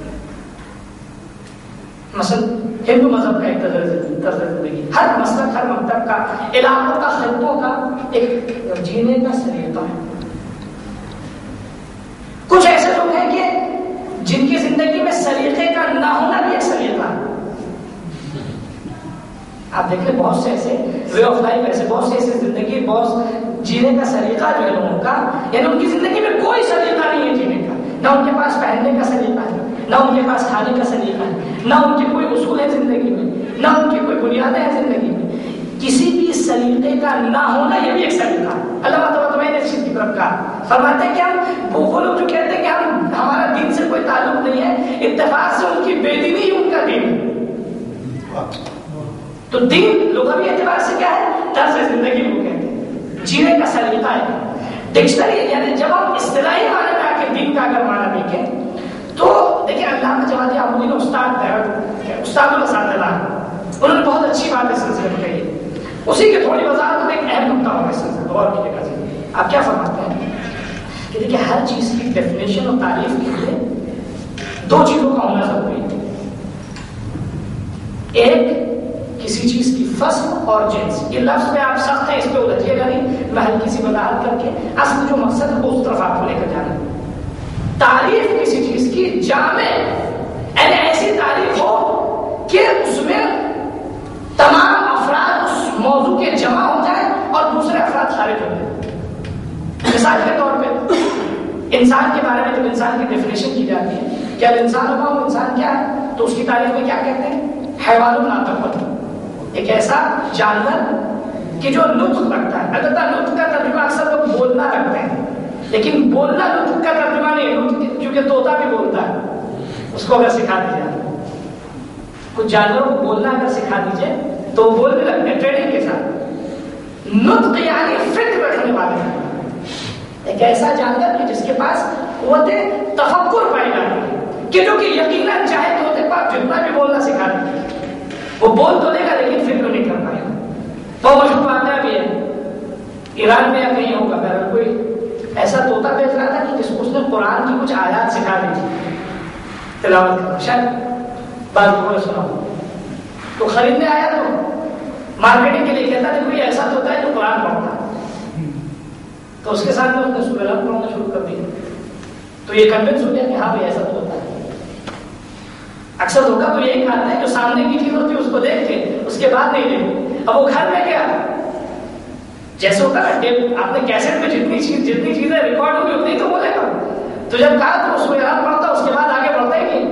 مثلا ہندو مذہب کا ایک طرز زندگی، ہر مسلک، ہر مکتب کا، علاقوں کا، خطوں کا ایک جینے کا سلیقہ ہے. کچھ ایسے لوگ ہیں کہ جن کی زندگی میں سلیقے کا نہ ہونا بھی ایک سلیقہ ہے. آپ دیکھ لیں بہت سے ایسے وے آف لائف، ایسے بہت سے ایسے زندگی، بہت جینے کا سلیقہ جو ہے لوگوں کا، یعنی ان کی زندگی میں کوئی سلیقہ نہیں ہے جینے کا. نہ ان کے پاس پہننے کا سلیقہ ہے، نہ ان کے پاس کھانے کا سلیقہ ہے، نہ ان کے کوئی اصول ہے زندگی میں، نہ ان کی کوئی بنیادیں ہیں زندگی میں. کسی بھی سلیقے کا نہ ہونا یہ بھی ایک سلیقہ ہے. اللہ تعالیٰ نے اس چیز کی طرف کہا، فرماتے ہیں کہ ہم وہ لوگ جو کہتے ہیں کہ ہمارا دین سے کوئی تعلق نہیں ہے، اتفاق سے ان کی بے دینی ہی ان کا دین ہے. تو دین لغوی اعتبار سے کیا ہے؟ طرز زندگی کو کہتے ہیں، جینے کا سلیقہ ہے. ڈکشنری یعنی جب ہم اصطلاحی معنی میں آ کے دین کا اگر معنی دیکھیں تو دیکھیں علامہ جوادی آمودی نے استاد الاساتذہ انہوں نے بہت اچھی بات اس سلسلے میں کہی. اسی کی تھوڑی وضاحت میں ایک اہم نقطہ ہوگا اس سے غور کیجیے گا. آپ کیا فرماتے ہیں کہ دیکھیے ہر چیز کی ڈیفینیشن اور تعریف کے لیے دو چیزوں کا ہونا ضروری ہے. ایک کسی چیز کی فصل اور جنس. یہ لفظ میں آپ سخت ہیں، اس پہ الجھیے گا نہیں، میں ہلکی سی وضاحت کر کے اصل جو مقصد ہے وہ اس طرف آپ کو لے کر جانا. تعریف کسی چیز کی جامع یعنی ایسی تعریف ہو کہ اس میں تمام افراد اس موضوع کے جمع ہو جائیں اور دوسرے افراد خارج ہو جائیں. مثال کے طور پہ انسان کے بارے میں جب انسان کی ڈیفینیشن کی جاتی ہے کہ اب انسان ہوگا وہ انسان کیا ہے، تو اس کی تعریف میں کیا کہتے ہیں؟ حیوان ناطق، ایک ایسا جانور کہ جو نطق رکھتا ہے. البتہ نطق کا ترجمہ اکثر لوگ بولنا رکھتے ہیں، لیکن بولنا نطق کا ترجمہ نہیں ہے، کیونکہ طوطا بھی بولتا ہے. اس کو اگر سکھا دیا جائے، کچھ جانوروں کو بولنا اگر سکھا دیجیے تو وہ بولنے لگتے ہیں ٹریننگ کے ساتھ. نطق یعنی فکر رکھنے والے، ایک ایسا جانور کہ جس کے پاس قوت تفکر پائی جاتی ہے، کہ جو کہ یقیناً چاہے طوطے کو جتنا بھی بولنا سکھا دیں وہ بول تو لے گا لیکن فکر نہیں کر پائے گا. بہت مشہور واقعہ بھی ہے، ایران میں یا کہیں ہوگا، بہرحال کوئی ایسا طوطا بیچ رہا تھا کہ جس کو اس نے قرآن کی کچھ آیات سکھا دی تھی تلاوت کرنا، شاید بعض لوگوں نے سنا ہو. تو خریدنے آیا تو مارکیٹنگ کے لیے کہتا ہے کوئی ایسا طوطا ہے جو قرآن پڑھتا ہے. تو اس کے ساتھ میں اس نے سورہ الحمد پڑھنا شروع کر دیا. تو یہ کنوینس ہو گیا کہ ہاں بھائی ایسا طوطا ہے. اکثر دھوکہ تو یہی کھاتا ہے جو سامنے کی چیز ہوتی ہے اس کو دیکھ کے اس کے بعد نہیں لے. اب وہ گھر میں گیا جیسے ہوتا ہے آپ نے کیسٹ میں جتنی چیزیں ریکارڈ ہوگی اتنی تو بولے گا. تو جب کہا تو اس کو یاد پڑتا اس کے بعد آگے بڑھتا ہی نہیں.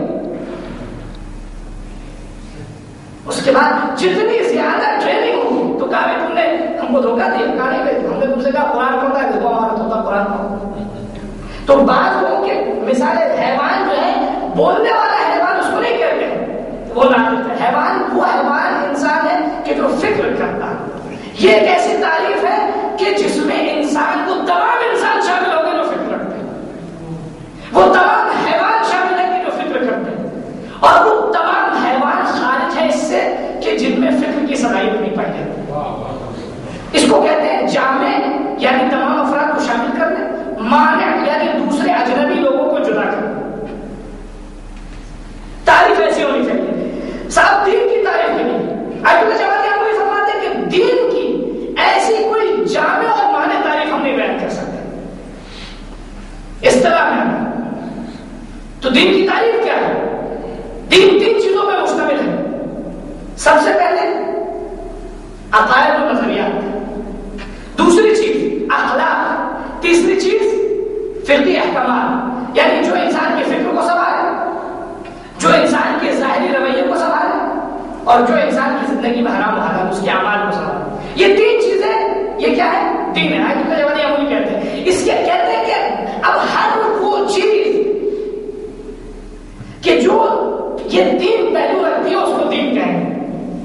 اس کے بعد جتنی زیادہ ٹریننگ ہوگی تو کہا تم نے ہم کو دھوکہ دیا. کہا نہیں، ہم نے تم سے کہا قرآن پڑھتا ہے، دیکھو ہمارا طوطا قرآن پڑھتا. تو بعض لوگوں کے مثال حیوان جو ہے بولنے والا حیوان اس کو نہیں کہتے، وہ ناطق ہے. حیوان وہ حیوان انسان ہے کہ جو فکر کرتا ہے. یہ ایک ایسی تعریف ہے کہ جس میں انسان کو تمام انسان شامل ہو گئے جو فکر رکھتے ہیں، وہ تمام حیوان شامل ہے کہ جو فکر کرتے ہیں، اور وہ تمام حیوان خارج ہے اس سے کہ جن میں فکر کی صلاحیت نہیں پائی جاتی. اس کو کہتے ہیں جامع یعنی تمام افراد کو شامل کرنے، مانع یعنی دوسرے اجنبی لوگوں کو جدا کرنا. تعریف ایسی ہونی چاہیے. صاحب دین کی تعریف کے لیے آج کے جواب آپ کو فرماتے ہیں کہ دین کی ایسی کوئی جامع اور مانع تعریف ہم نہیں بیان کر سکتے اصطلاح میں. تو دین کی تعریف کیا ہے؟ دین تین چیزوں پہ مشتمل ہے. سب سے پہلے عقائد و نظریات، دوسری چیز اخلاق، تیسری چیز فقہی احکامات یعنی جو انسان کے فکر کو سنبھالے، جو انسان کے ظاہری رویے کو سنبھالے، اور جو انسان کی زندگی میں حرام و حلال اس کے اعمال کو سنبھالے. یہ تین چیزیں یہ کیا ہے؟ دین ہے. آج کے زمانے میں کہتے ہیں اس کے کہتے ہیں کہ اب ہر وہ چیز کہ جو یہ تین پہلو رکھتی ہے اس کو دین کہیں گے.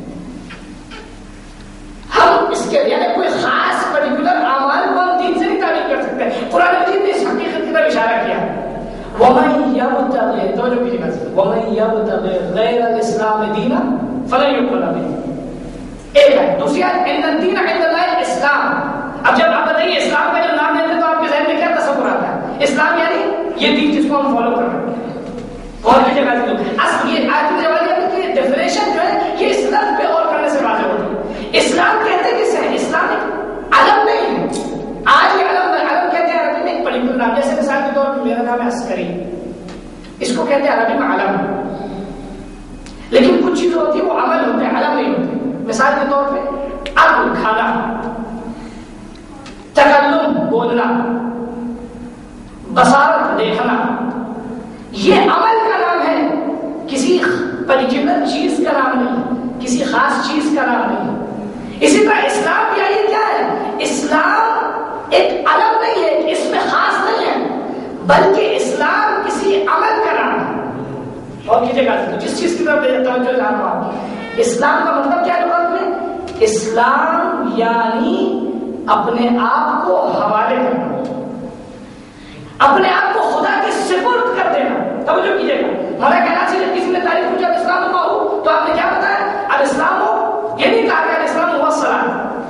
ہم اس کے یعنی کوئی خاص پرٹیکولر اعمال کو ہم دین سے نہیں تعبیر کر سکتے. قرآن مجید نے اس حقیقت کی طرف اشارہ کیا. وَمَن يَبْتَغِ توجہ کیجیے گا وَمَن يَبْتَغِ غَيْرَ الْإِسْلَامِ دِينًا فَلَن يُقْبَلَ مِنْهُ. ایک ہے. دوسری ہے ان الدین عند اللہ الاسلام. اب جب آپ بتائیے اسلام کا جب نام لیتے ہیں تو آپ کے ذہن میں کیا تصور آتا ہے؟ اسلام یعنی یہ دین جس کو ہم فالو کر رہے ہیں. غور کیجیے گا اصل یہ آج کے زمانے کی ڈیفینیشن جو ہے یہ اس لفظ پہ غور کرنے سے واضح ہوتی ہے. اسلام کہتے کس ہے؟ اسلام ایک علم نہیں ہے. آج یہ علم کہتے ہیں عربی میں ایک پرٹیکولر نام، جیسے مثال کے طور پر میرا نام ہے عسکری، اس کو کہتے ہیں عربی میں علم. لیکن کچھ چیزیں ہوتی ہیں وہ عمل ہوتے ہیں، علم نہیں ہوتے. مثال کے طور پہ عقل کھانا، تکلم بولنا، بصارت دیکھنا، یہ عمل کا نام ہے، کسی پرٹیکولر چیز کا نام نہیں، کسی خاص چیز کا نام نہیں. اسی طرح اسلام کیا یہ کیا ہے؟ اسلام ایک علم نہیں ہے، اس میں خاص نہیں ہے، بلکہ اسلام کسی عمل کا نام ہے. اور کیجیے گا جس چیز کی طرف توجہ دلا رہا ہوں آپ، اسلام کا مطلب کیا ہے لغت میں؟ اسلام یعنی اپنے آپ کو حوالے کرنا، اپنے آپ کو خدا کے سپرد کر دینا. توجہ کیجیے گا. ہمارے خیال سے جب کسی نے تعریف پوچھا اسلام ہوا ہو تو آپ نے کیا بتایا؟ اب اسلام ہو یہ نہیں کہا کہ اسلام ہوا الصلاۃ.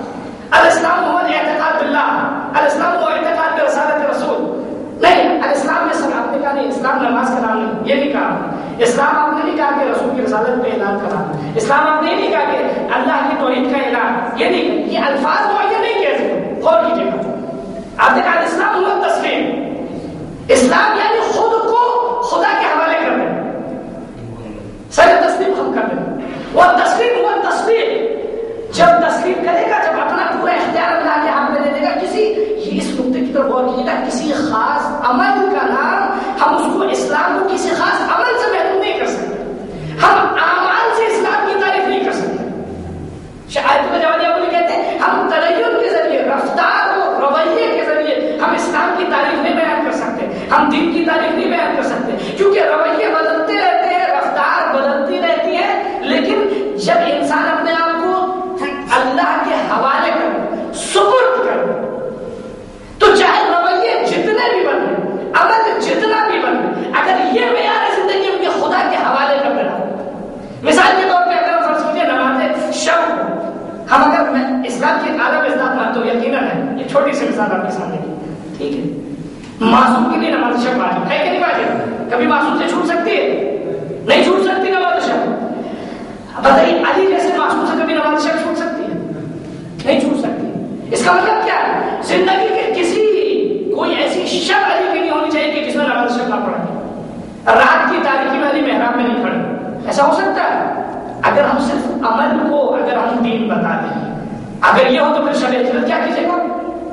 یہ نہیں کہا. اسلام آپ نے نہیں کہا کہ رسول کی رسالت پہ اعلان کرا. اسلام آپ نے نہیں کہا کہ اللہ کی توحید کا اعلان. یہ نہیں, یہ الفاظ معین نہیں کہہ سکتے. غور کیجیے گا, آپ نے کہا اسلام ہوا تسلیم. اسلام یعنی خود کو خدا کے حوالے کر دیں, سر تسلیم ہم کر دیں. وہ تسلیم ہوا تصدیق. جب تسلیم کرے گا, جب اپنا پورا اختیار اللہ کے ہاتھ میں دے دے گا, کسی اس نقطے کی طرف غور کیجیے گا, کسی خاص عمل کا نام ہم اس کو اسلام کو کسی خاص عمل سے محدود نہیں کر سکتے. ہم اعمال سے اسلام کی تعریف نہیں کر سکتے. شاید جوانی ابو کہتے ہیں ہم تدین کے ذریعے, رفتار اور رویے کے ذریعے ہم اسلام کی تعریف نہیں بیان کر سکتے, ہم دین کی تعریف نہیں بیان کر سکتے, کیونکہ رویے بدلتے رہتے ہیں, رفتار بدلتی رہتی ہے. لیکن جب انسان اپنے آپ کو اللہ کے حوالے کر, سپرد کر, تو چاہے رویے جتنے بھی بنے, عمل جتنا بھی بنے, اگر یہ معیار زندگی ان کے خدا کے حوالے کر دینا. مثال کے طور پہ اگر فرض کیجیے نماز شب, ہم اگر اسلام کی ایک اعلیٰ مزداد مانتے ہو, یقیناً ہے, یہ چھوٹی سی مثال آپ کے سامنے کی, ٹھیک ہے, معصوم کے لیے نماز شب واجب ہے کہ نہیں واجب؟ کبھی معصوم سے چھوٹ سکتی ہے؟ نہیں چھوٹ سکتی نماز شب. بتائیے علی جیسے معصوم سے کبھی نماز شب چھوٹ سکتی ہے؟ نہیں چھوٹ سکتی. اس کا مطلب کیا ہے؟ زندگی کے کسی کوئی ایسی شب علی کی نہیں ہونی چاہیے کہ جس میں نماز شب نہ پڑھے, رات کی تاریکی میں علی محراب میں نہیں کھڑے. ایسا ہو سکتا ہے؟ اگر ہم صرف عمل کو اگر ہم دین بتا دیں, اگر یہ ہو تو پھر شب ہجرت کیا کیجیے گا؟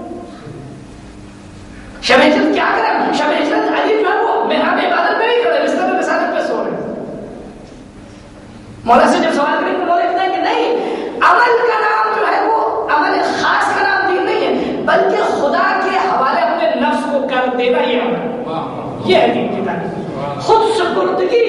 شب ہجرت کیا کریں؟ شب ہجرت علی جو ہے وہ محراب عبادت میں نہیں کھڑے, بستر میں رسالت پہ سو رہے. مولا سے جب سوال کریں تو مولا کہتا ہے کہ نہیں, عمل کا نام جو ہے وہ عمل خاص کا نام دین نہیں ہے, بلکہ خدا کے حوالے اپنے نفس کو کر دینا یہ عمل, یہ ہے دین کی تعریف. خود سپردگی,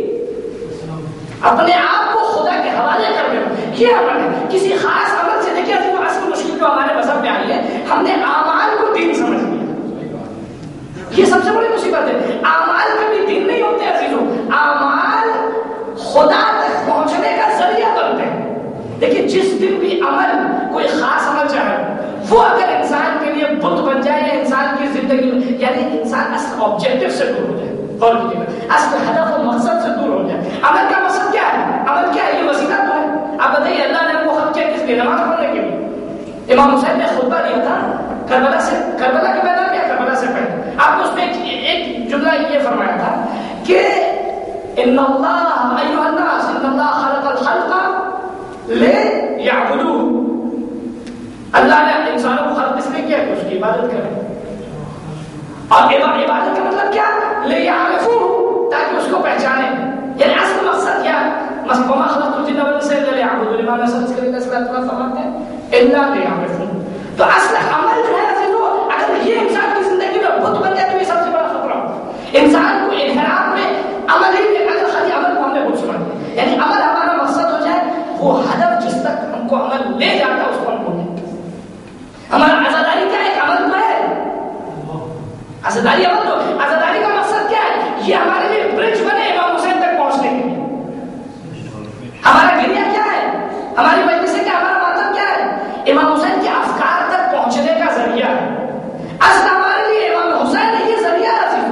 اپنے آپ کو خدا کے حوالے کر دینا, یہ عمل ہے. کسی خاص عمل سے دیکھیے وہ اصل مشکل جو ہمارے مذہب میں آئی ہے, ہم نے اعمال کو دین سمجھ لیا. یہ سب سے بڑی مصیبت ہے. اعمال کبھی دین نہیں ہوتے عزیزوں, اعمال خدا تک پہنچنے کا ذریعہ بنتے ہیں. دیکھیے جس دن بھی عمل, کوئی خاص عمل چاہے, وہ اگر انسان کے لیے بت بن جائے یا انسان کی زندگی میں, یعنی انسان اصل آبجیکٹو سے دور ہو جائے, غور کیجیے گا, اصل ہدف و مقصد سے دور ہو جائے. عمل کا مقصد کیا ہے؟ عمل کیا ہے؟ یہ وسیلہ تو ہے. آپ بتائیے اللہ نے وہ خط کیا کس لیے؟ نماز پڑھنے کے لیے. امام حسین نے خطبہ دیا تھا کربلا سے, کربلا کے میدان میں, کربلا سے پہلے آپ نے اس میں ایک جملہ یہ فرمایا تھا کہ ان اللہ ایھا الناس ان اللہ خلق الخلق لیعبدوہ. اللہ نے انسانوں کو خلق اس لیے کیا کہ اس کی عبادت کریں. اور عبادت کا مطلب کیا؟ لیعرفوہ, تاکہ اس کو پہچانے. یعنی اصل مقصد کیا؟ وما خلقت الجن والانس الا لیعبدون. امام حسن عسکری علیہ السلام فرماتے ہیں الا لیعرفون. تو اصل عمل جو ہے اگر یہ انسان کی زندگی میں بت بن جائے تو یہ سب سے بڑا خطرہ. انسان کو انحراف میں عمل ہی میں اگر خالی عمل کو ہم نے بت سمجھ لیا, یعنی عمل ہمارا مقصد ہو جائے, وہ ہدف جس تک ہم کو عمل لے جاتا ہے اس کو ہم بولیں. ہمارا عزاداری کیا ہے؟ ایک عمل تو ہے, عزاداری عمل. تو عزاداری کا مقصد کیا ہے؟ یہ ہمارے لیے برج بنے امام حسین تک پہنچنے کے لیے. ہمارا گریا کیا ہے؟ ہماری مجلس کیا, ہمارا ماتم کیا ہے؟ امام حسین کے افکار تک پہنچنے کا ذریعہ ہے. اصل ہمارے لیے امام حسین نے یہ ذریعہ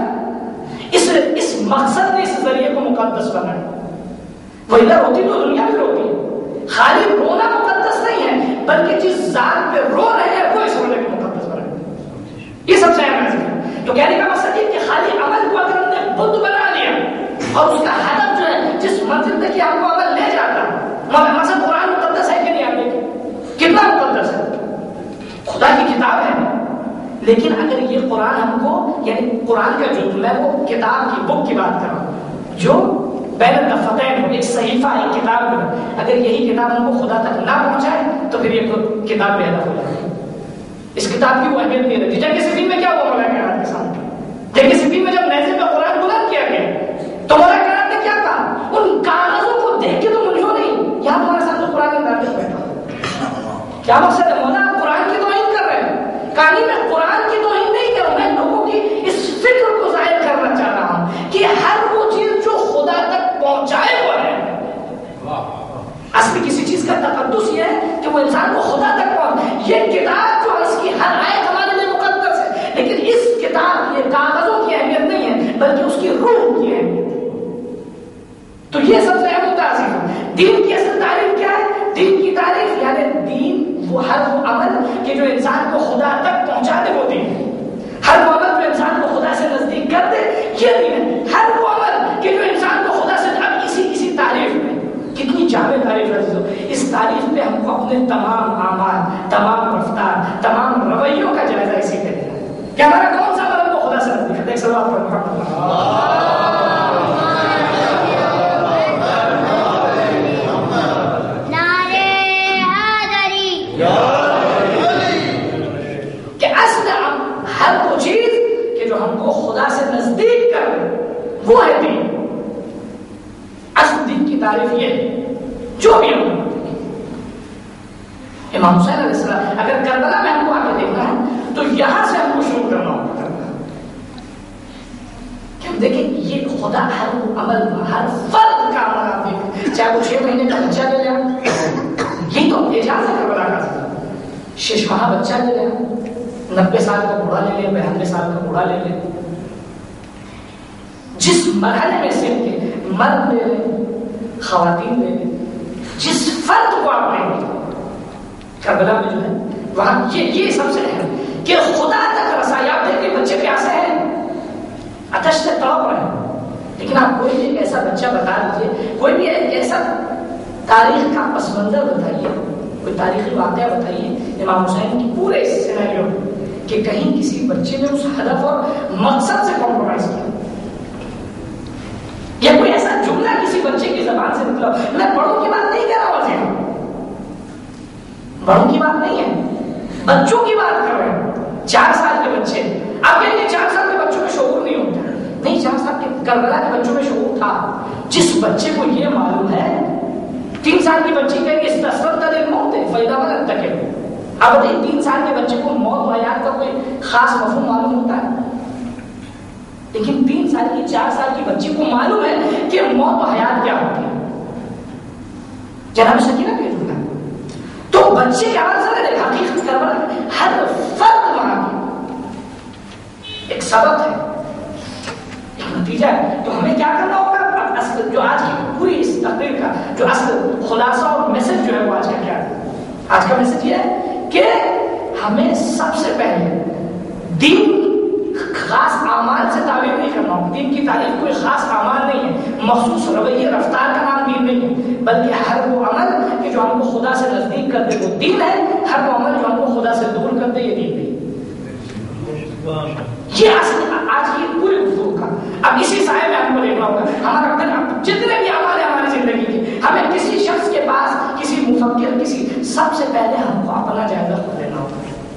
اس مقصد نے اس ذریعے کو مقدس بنایا. وہ ادھر ہوتی تو دنیا بھی روتی ہے. خالی رونا مقدس نہیں ہے, بلکہ جس ذات پہ رو رہے ہیں وہ اس رونے کو مقدس بنایا. یہ سب سے اہم ہے. تو کہنے کا مقصد یہ کہ خالی عمل کو اگر ہم نے بت بنا لیا اور اس کا ہدف جو ہے جس منزل تک ہم کو عمل لے جاتا ہے, مثلا قرآن مقدس ہے کہ نہیں؟ آپ دیکھیں کتنا مقدس ہے, خدا کی کتاب ہے. لیکن اگر یہ قرآن ہم کو, یعنی قرآن کا جو میں وہ کتاب کی بک کی بات کر رہا ہوں جو بین الدفتین ہو, ایک صحیفہ ایک کتاب ہو, اگر یہی کتاب ہم کو خدا تک نہ پہنچائے تو پھر یہ کتاب بے ہدف ہو جائے. اس کتاب کی وہ اہمیت نہیں رہتی. جنگ صفین میں کیا ہوا مولا کائنات کے سامنے؟ جنگ صفین میں جب نیزے پہ قرآن بلند کیا گیا تو مولا کائنات نے کیا کہا؟ ان کاغذوں کو دیکھ کے تو مجھے نہیں, یہاں تمہارے ساتھ قرآن کا داخل بیٹھا. کیا مقصد ہے مولا؟ آپ قرآن کی توہین کر رہے ہیں. کہانی میں قرآن کی توہین نہیں کر رہا, میں لوگوں کی اس فکر کو ظاہر کرنا چاہ رہا ہوں کہ ہر وہ چیز جو خدا تک پہنچائے ہوا ہے, اصل کسی چیز کا تقدس یہ ہے کہ وہ انسان کو خدا تک پہنچ. یہ کتاب جو اس کی ہر آیت ہمارے لیے مقدس ہے, لیکن اس کتاب یہ کاغذوں کی اہمیت نہیں ہے بلکہ اس کی روح کی اہمیت. تو یہ سب سے اہم تعظیم ہے. دین کی اصل تعریف کیا ہے؟ دین کی تعریف یعنی دین وہ ہر وہ عمل کہ جو انسان کو خدا تک پہنچا دے وہ دین ہے. ہر وہ عمل جو انسان کو خدا سے نزدیک کر دے یہ دین ہے. ہر وہ عمل کہ جو انسان کو خدا سے اب اسی تعریف میں کتنی جامع تعریف ہے. اس تعریف پہ ہم کو اپنے تمام اعمال، تمام رفتار، تمام رویوں کا جائزہ اسی پہ لینا ہے کہ ہمارا کون سا عمل ہم کو خدا سے نزدیک ہے. دیکھ سب آپ کہ اصل ہر وہ چیز کہ جو ہم کو خدا سے نزدیک کر وہ ہے دین. اصل دین کی تعریف یہ ہے جو بھی ہم امام حسین علیہ السلام اگر کربلا میں ہم کو آگے دیکھنا ہے تو یہاں سے ہم کو شروع کرنا ہوگا کہ ہم دیکھیں یہ خدا ہر عمل ہر فرد کا عمل آپ دیکھیں چاہے وہ 6 مہینے کا بچہ لے لیں یہی تو اعجاز ہے کربلا کا. 6 ماہ بچہ لے لیں، 90 سال کا بوڑھا لے لیں، 92 سال کا بوڑھا لے لیں، جس مرحلے میں سے مرد لے لیں، خواتین لے لیں، جس فرد کو آپ لیں گے کربلا میں جو ہے وہاں یہ سب سے اہم کہ خدا تک رسائی. آپ دیکھیں بچے پیاسے ہیں، آتش سے تڑپ رہے ہیں، لیکن آپ کوئی بھی ایسا بچہ بتا دیجیے، کوئی بھی ایسا تاریخ کا پس منظر بتائیے، کوئی تاریخی واقعہ بتائیے امام حسین کی پورے سیناریو کہ کہیں کسی بچے نے اس ہدف اور مقصد سے کمپرومائز کیا یا کوئی ایسا جملہ کسی بچے کی زبان سے نکلا. میں بڑوں کی بات نہیں کر رہا ہوں، بڑوں کی بات نہیں ہے، بچوں کی بات کر رہے ہیں. 4 سال کے بچے آپ کہیں گے 4 سال کے بچوں میں شعور نہیں ہوتا. نہیں، 4 سال کے کربلا کے بچوں میں شعور تھا. جس بچے کو یہ معلوم ہے 3 سال کی بچی کہیں گے استسلم موت ہے فائدہ مند تک ہے. اب بتائیے 3 سال کے بچے کو موت و حیات کا کوئی خاص مفہوم معلوم ہوتا ہے؟ لیکن 3 سال کی 4 سال کی بچی کو معلوم ہے کہ موت و حیات کیا ہوتی ہے. جناب سکینہ پیش ہوتا ہے تو بچے کے حوالے سے دیکھا حقیقت کربلا ہر فرد وہاں ایک سبق ہے، ایک نتیجہ ہے. تو ہمیں کیا کرنا ہوگا؟ اصل جو آج کی پوری اس تقریر کا جو اصل خلاصہ اور میسج جو ہے وہ آج کا کیا ہے؟ آج کا میسج یہ ہے کہ ہمیں سب سے پہلے دین خاص اعمال سے تعبیر نہیں کرنا ہوگا. دین کی تعریف کوئی خاص اعمال نہیں ہے، مخصوص رویے رفتار کا نام دین نہیں ہے، بلکہ ہر وہ عمل کہ جو ہم کو خدا سے نزدیک کر دے وہ دین ہے. ہر وہ عمل جو ہم کو خدا سے دور کر دے یہ دین نہیں. یہ اصل آج کی پوری گفتگو کا. اب اسی سائے میں ہم کو دیکھنا ہوگا ہمارا جتنے بھی عمل ہے ہماری زندگی کے، ہمیں کسی شخص کے پاس، کسی مفکر، کسی سب سے پہلے ہم کو اپنا جائزہ خود لینا ہوگا.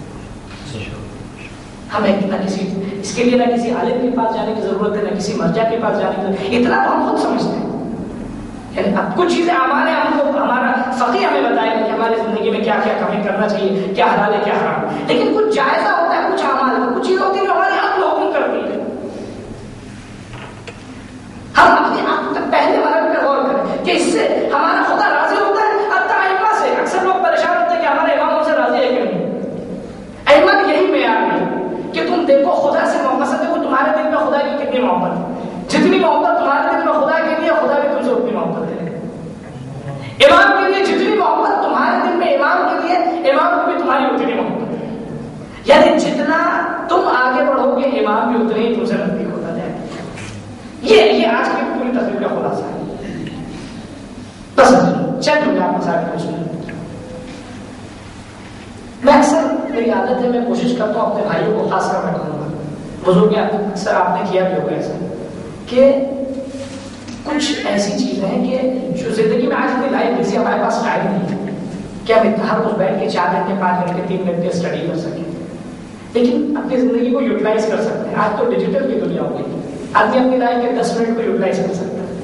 ہمیں نہ کسی اس کے لیے نہ کسی عالم کے پاس جانے کی ضرورت ہے، نہ کسی مرجع کے پاس جانے کی ضرورت ہے. اتنا تو ہم خود سمجھتے ہیں. یعنی اب کچھ چیزیں اعمال ہیں ہم کو ہمارا فقیہ ہمیں بتائے گا کہ ہماری زندگی میں کیا کیا ہمیں کرنا چاہیے، کیا حلال ہے کیا حرام ہے. لیکن کچھ جائزہ ہوتا ہے، کچھ اعمال ہے، کچھ چیزیں ہوتی ہیں جو ہمارے عقل حکم کرتی ہے. ہم اپنے عقل تک پہلے مرحلے پہ غور کریں کہ اس سے ہمارا خدا راضی ہوتا ہے. اب ائمہ سے اکثر لوگ پریشان ہوتے ہیں کہ ہمارے امام ہم سے راضی ہے کہ نہیں. ائمہ کی یہی معیار ہے کہ تم دیکھو خدا سے محبت دیکھو تمہارے دل میں خدا کی کتنی محبت ہے. جتنی محبت تمہارے دل میں خدا کے لیے، خدا بھی تم سے اتنی محبت ہے. امام کے لیے جتنی محبت تمہارے دل میں امام کے لیے، امام کو بھی تمہاری اتنی محبت ہے. یعنی جتنا تم آگے بڑھو گے امام بھی اتنے ہی تم سے نزدیک ہوتا جائے گا. یہ آج کی پوری تقریر کا خلاصہ ہے. بس چل لوں گا آپ مسائل کو سنیں. میں اکثر میری عادت ہے، میں کوشش کرتا ہوں اپنے بھائیوں کو خاص کر رکھوں گا. بزرگ اکثر آپ نے کیا بھی ہوگا ایسا کہ کچھ ایسی چیزیں ہیں کہ جو زندگی میں آج اتنی لائف بزی ہمارے پاس ٹائم نہیں ہے کہ ہم ہر روز بیٹھ کے 4 گھنٹے 5 گھنٹے 3 گھنٹے اسٹڈی کر سکیں، لیکن اپنی زندگی کو یوٹیلائز کر سکتے ہیں. آج تو ڈیجیٹل کی دنیا ہو گئی، آدمی اپنی لائف کے 10 منٹ کو یوٹیلائز کر سکتا ہے.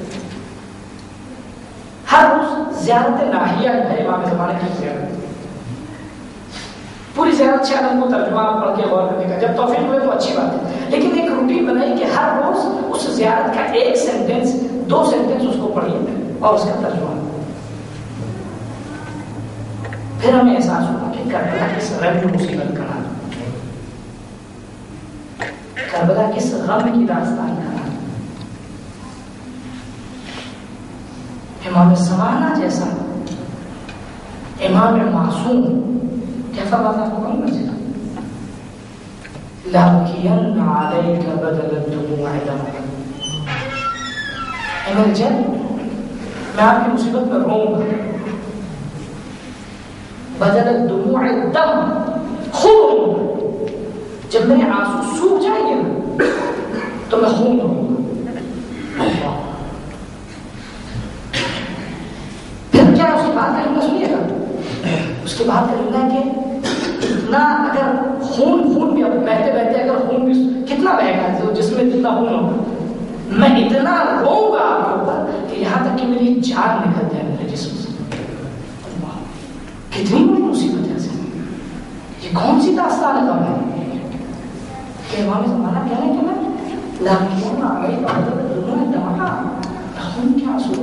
ہر روز زیارت ناحیہ ہے امام زمانے کی زیارت. پوری زیارت شاید ہم کو ترجمہ پڑھ کے غور کرنے کا جب توفیق ہوئے تو اچھی بات ہے، لیکن ایک روٹین بنائی کہ ہر روز اس زیارت کا 1 سینٹینس 2 سینٹینس اس کو پڑھیے اور اس کا ترجمہ. پھر ہمیں احساس ہوگا کہ کربلا کس رنج مصیبت کا نام، کربلا کس غم کی داستان کا نام. امام زمانہ جیسا امام معصوم کیسا بات آپ کو کون مسجد لَأَبْكِيَنَّ عَلَيْكَ بَدَلَ الدُّمُوعِ دَمًا. اے میرے جن میں آپ کی مصیبت میں روؤں گا. بدل الدموع دم خون. جب میرے آنسو سوکھ جائیں گے نا تو میں خون ہوں گا. پھر کیا اس کی بات کا جملہ سنیے گا. اس کی بات کا جملہ کہ اتنا اگر خون بھی بہتے بہتے اگر خون بھی کتنا بہے گا جس میں جتنا خون ہوگا میں اتنا روؤں گا آپ کے اوپر کہ یہاں تک کہ میری جان نکل جائے میرے جسم سے. کتنی بڑی مصیبت ہے. یہ کون سی داستان ہے کہ امام زمانہ کہہ رہے ہیں کہ میں لاکھوں آگئی دونوں دماغ خون کیا آنسو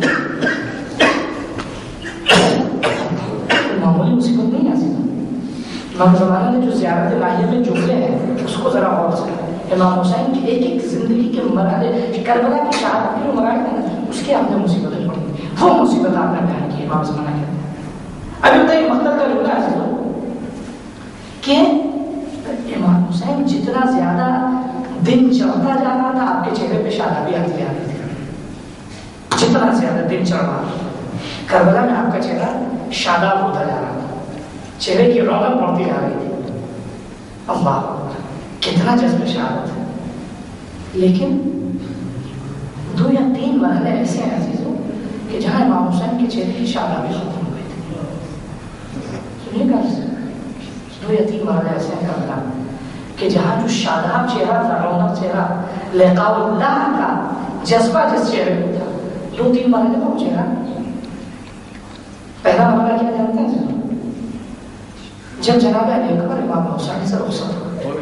معمولی مصیبت نہیں ہے. امام زمانہ نے جو زیارت الہیہ میں جملے ہیں اس کو ذرا غور سے امام حسین کی ایک ایک زندگی کے مرحلے کربلا کی شہادت کے جو مراحل ہیں نا اس کی آپ نے مصیبتیں پڑھی. وہ مصیبت آپ نے بیان کی امام زمانہ کے. ابھی تو ایک مقتل کا جملہ ہے کہ امام حسین جتنا زیادہ دن چڑھتا جا رہا تھا آپ کے چہرے پہ شادابی آتی جا رہی تھی. جتنا زیادہ دن چڑھ رہا کربلا میں آپ کا چہرہ شاداب ہوتا جا رہا تھا. چہرے کی رونق بڑھتی جا رہی تھی. اللہ کتنا جذب شہادت ہے. لیکن 2 یا 3 مرحلے ایسے ہیں عزیزوں کہ جہاں امام حسین کے چہرے کی شادابی ختم ہو گئی تھی. سنیے گا 2 یا 3 مرحلے ایسے ہیں کربلا کہ جہاں جو شاداب چہرہ تھا رونق چہرہ لقاء اللہ کا جذبہ جس چہرے میں تھا 2-3 مرحلے میں وہ چہرہ. پہلا مرحلہ کیا جانتے ہیں جب جناب علی اکبر امام حسین سے رخصت ہو.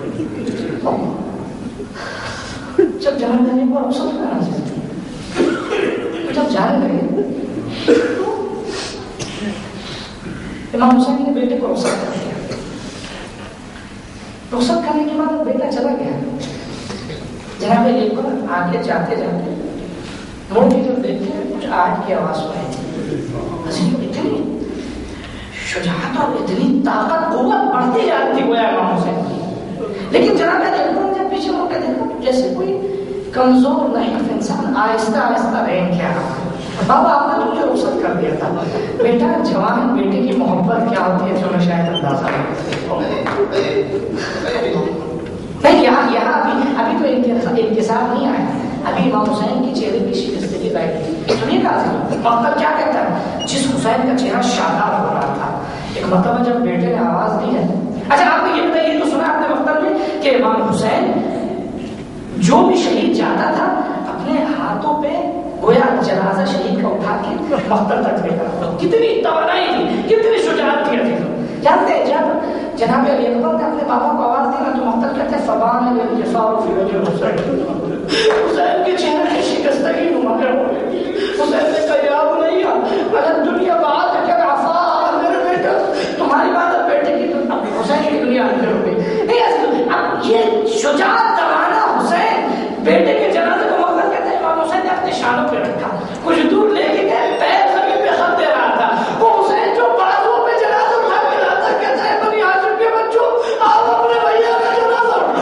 جب جناب علی اکبر رخصت ہونا چاہتے جب جانے لگے امام حسین نے بیٹے کو رخصت کر دیا. رخصت کرنے کے بعد بیٹا چلا گیا. جناب علی اکبر آگے جاتے جاتے مڑ کے جب دیکھتے ہیں کچھ آج کی آواز سنائی. اتنی شجاعت اور اتنی طاقت قوت بڑھتی جاتی گویا امام حسین کی. لیکن جناب علی اکبر نے جب پیچھے مڑ کے دیکھا جیسے کوئی کمزور نہیں انسان آہستہ آہستہ رینگ کیا رہا. بابا آپ نے مجھے رخصت کر دیا تھا. بیٹا جوان بیٹے کی محبت کیا ہوتی ہے جو میں شاید اندازہ نہیں. یہاں ابھی تو انکسار نہیں آیا. ابھی امام حسین کے چہرے کی شکستگی ظاہر کی. سنیے گا مقتل کیا کہتا ہے جس حسین کا چہرہ شاداب ہو رہا تھا. ایک مرتبہ جب بیٹے نے آواز دی ہے. اچھا آپ کو یہ بتائیے تو سنا آپ نے مقتل میں کہ امام حسین جو بھی شہید جاتا تھا اپنے ہاتھوں پہ گویا جنازہ شہید کا اٹھا کے مقتل تک لے کر. کتنی توانائی تھی کتنی شجاعت تھی. جانتے ہیں جب جناب علی اکبر نے اپنے بابا کو آواز دی نا تو مقتل کہتے ہیں فبان الانتصار فی وجہ حسین. حسین کے چہرے کی شکستگی نمایاں ہو گئی. حسین نے کہا یا بنیا اگر دنیا بات ہے کہ عفا میرے بیٹا تمہاری بات ہے بیٹے کی تو اب حسین کی دنیا اندر ہو گئی. نہیں اب یہ شجاعت توانا حسین بیٹے کے جنازے کو مقتل کہتے ہیں امام حسین نے اپنے شانوں پہ رکھا. کچھ دور لے کے گئے پیر زمین پہ خط دے رہا تھا. وہ حسین جو بازو پہ جنازہ اٹھا کے رہا تھا کہتا ہے بنی ہاشم کے بچوں آپ اپنے بھیا کا جنازہ اٹھا.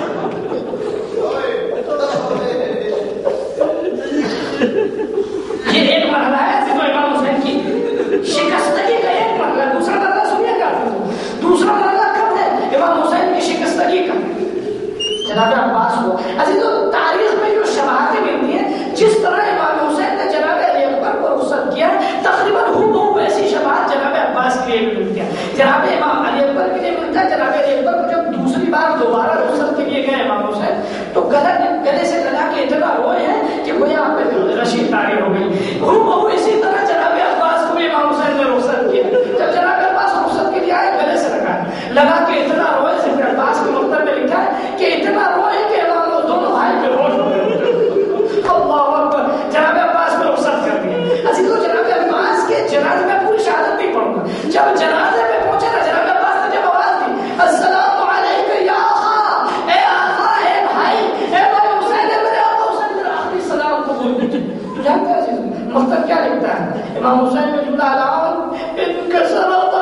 یہ ایک مرحلہ ہے جو امام حسین کی شکستگی کا ایک مرحلہ. دوسرا مرحلہ سنیے گا. دوسرا مرحلہ کب ہے امام حسین کی شکستگی کا جناب عباس کو. عزیزو تاریخ میں جو شواہد ملتی ہیں جس طرح امام حسین نے جناب علی اکبر کو رخصت کیا تقریباً ہو ویسی شواہد جناب عباس کے لیے بھی ملتی ہے. جناب امام علی اکبر کے لیے ملتا ہے. جناب علی اکبر کو جب دوسری بار دوبارہ رخصت کے لیے گئے امام حسین تو گلے سے گلا کے اتنا روئے ہیں کہ گویا آپ پہ رشی طاری ہو گئی. ہو اسی طرح جناب عباس کو بھی امام حسین نے رخصت کیا. جب جناب عباس رخصت کے لیے آئے گلے سے لگا کے اتنا روئے. صرف عباس کے مکتب میں لکھا ہے کہ اتنا روئے کہ امام دونوں بھائی پہ روش ہو گئے. اللہ اکبر. جناب عباس کو رخصت کر دیا. عزیزو جناب عباس کے جنازے میں پوری شہادت نہیں پڑھوں گا. جب جنازے میں پہنچے نا جناب عباس نے جب آواز دی السلام علیکم یا آقا اے آقا اے بھائی اے بھائی حسین اے میرے آقا حسین میرا آخری سلام قبول کیجیے. تو جانتے ہیں مختلف کیا لکھتا ہے امام حسین میں جملہ علاؤں ان کا سراتا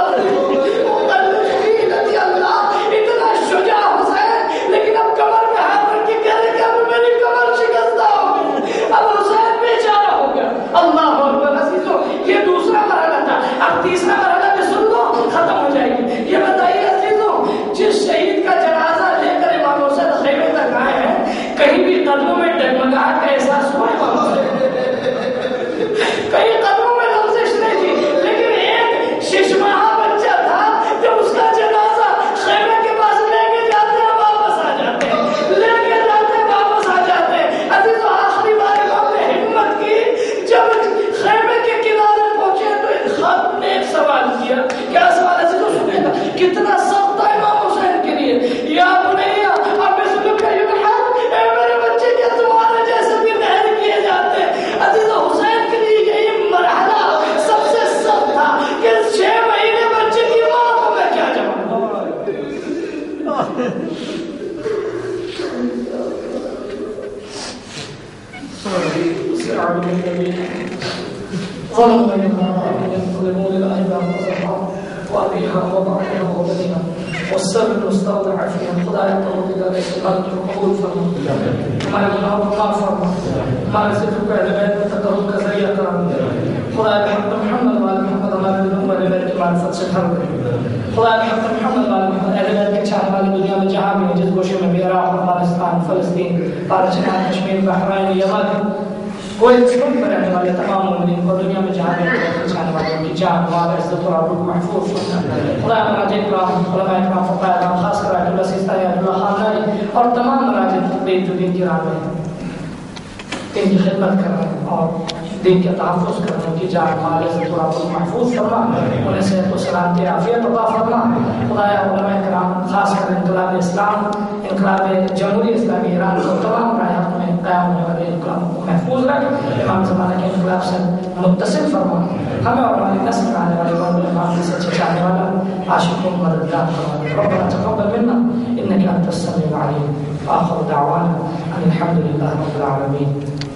اتنا شجاع حسین، لیکن اب کمر میں ہاتھ رکھ کے کہہ رہے کہ اب میری کمر شکستہ ہو گئی، اب حسین بیچارہ ہو گیا۔ اللہ اکبر عزیزو، یہ دوسرا مرحلہ تھا، اب تیسرا مرحلہ بھی سن لو ختم ہو جائے گی۔ یہ بتائیے عزیزو، جس شہید کا جنازہ لے کر امام حسین خیمے تک آئے ہیں، کہیں بھی قدموں میں ڈگمگاہٹ کا احساس ہوا امام حسین؟ کہیں قدموں میں لفزش نہیں تھی، لیکن ایک ششماہا بچہ تھا جب اس کا جنازہ خیمے کے پاس لے کے جاتے ہیں واپس آ جاتے ہیں، لے کے جاتے ہیں واپس آ جاتے ہیں۔ عزیزو، آخری بار امام نے ہمت کی، جب خیمے کے کنارے پہنچے تو ایک خاتون نے ایک سوال کیا۔ کیا سوال ہے عزیزو؟ سنیں گا کتنا سخت تھا امام حسین کے لیے۔ یا بنیا امثلک یلحد، اے میرے بچے کیا تمہارے جیسے بھی نہر کیے جاتے ہیں؟ عزیزو، حسین کے لیے یہی مرحلہ سب سے سخت تھا کہ 6 مہینے بچے کی ماں کو میں کیا جواب دوں۔ والسر المستودع فيهم خدای تو دیگر استقامت کو قبول فرما، ہمارے گناہوں کو معاف فرما، ہمارے ذکر کو اہل بیت میں تقرب کا ذریعہ قرار دے، خدای بحق محمد وآل محمد ہمارے دلوں میں اہل بیت کی معرفت سے بھر دے، خدای بحق محمد وآل محمد اہل بیت کے چاہنے والے دنیا میں جہاں بھی ہیں، جس گوشے میں بھی، عراق، افغانستان، فلسطین، پاکستان، کشمیر، بحرین، یمن، کوئی چھوٹ پر رہنے والے تمام مومنین کو دنیا میں جہاں بھی چاہنے والے ان کی جان مال عزت اور آبرو محفوظ فرما۔ خدا مراجع کرام، علماء کرام، فقہاء کرام، خاص کر آیت اللہ سیستانی، آیت اللہ خاندانی اور تمام مراجع جو دین کی راہ میں دین کی خدمت کر رہے ہیں اور دین کے تحفظ کر رہے ہیں، ان کی جان مال عزت اور آبرو محفوظ فرما، انہیں صحت و سلامتی عافیت عطا فرما۔ خدایا علماء کرام، خاص کر انقلاب اسلام، انقلاب جمہوری اسلامی ایران کو تمام رایات میں قیام ہونے والے انقلاب کو محفوظ رکھ، امام زمانہ کے انقلاب سے متصل فرما، ہمیں اور ہماری نسل میں آنے والے بڑے امام کے سچے چاہنے والا عاشقوں کو مددگار فرما۔ ربنا تقبل منا انك انت السميع العليم، واخر دعوانا ان الحمد لله رب العالمين۔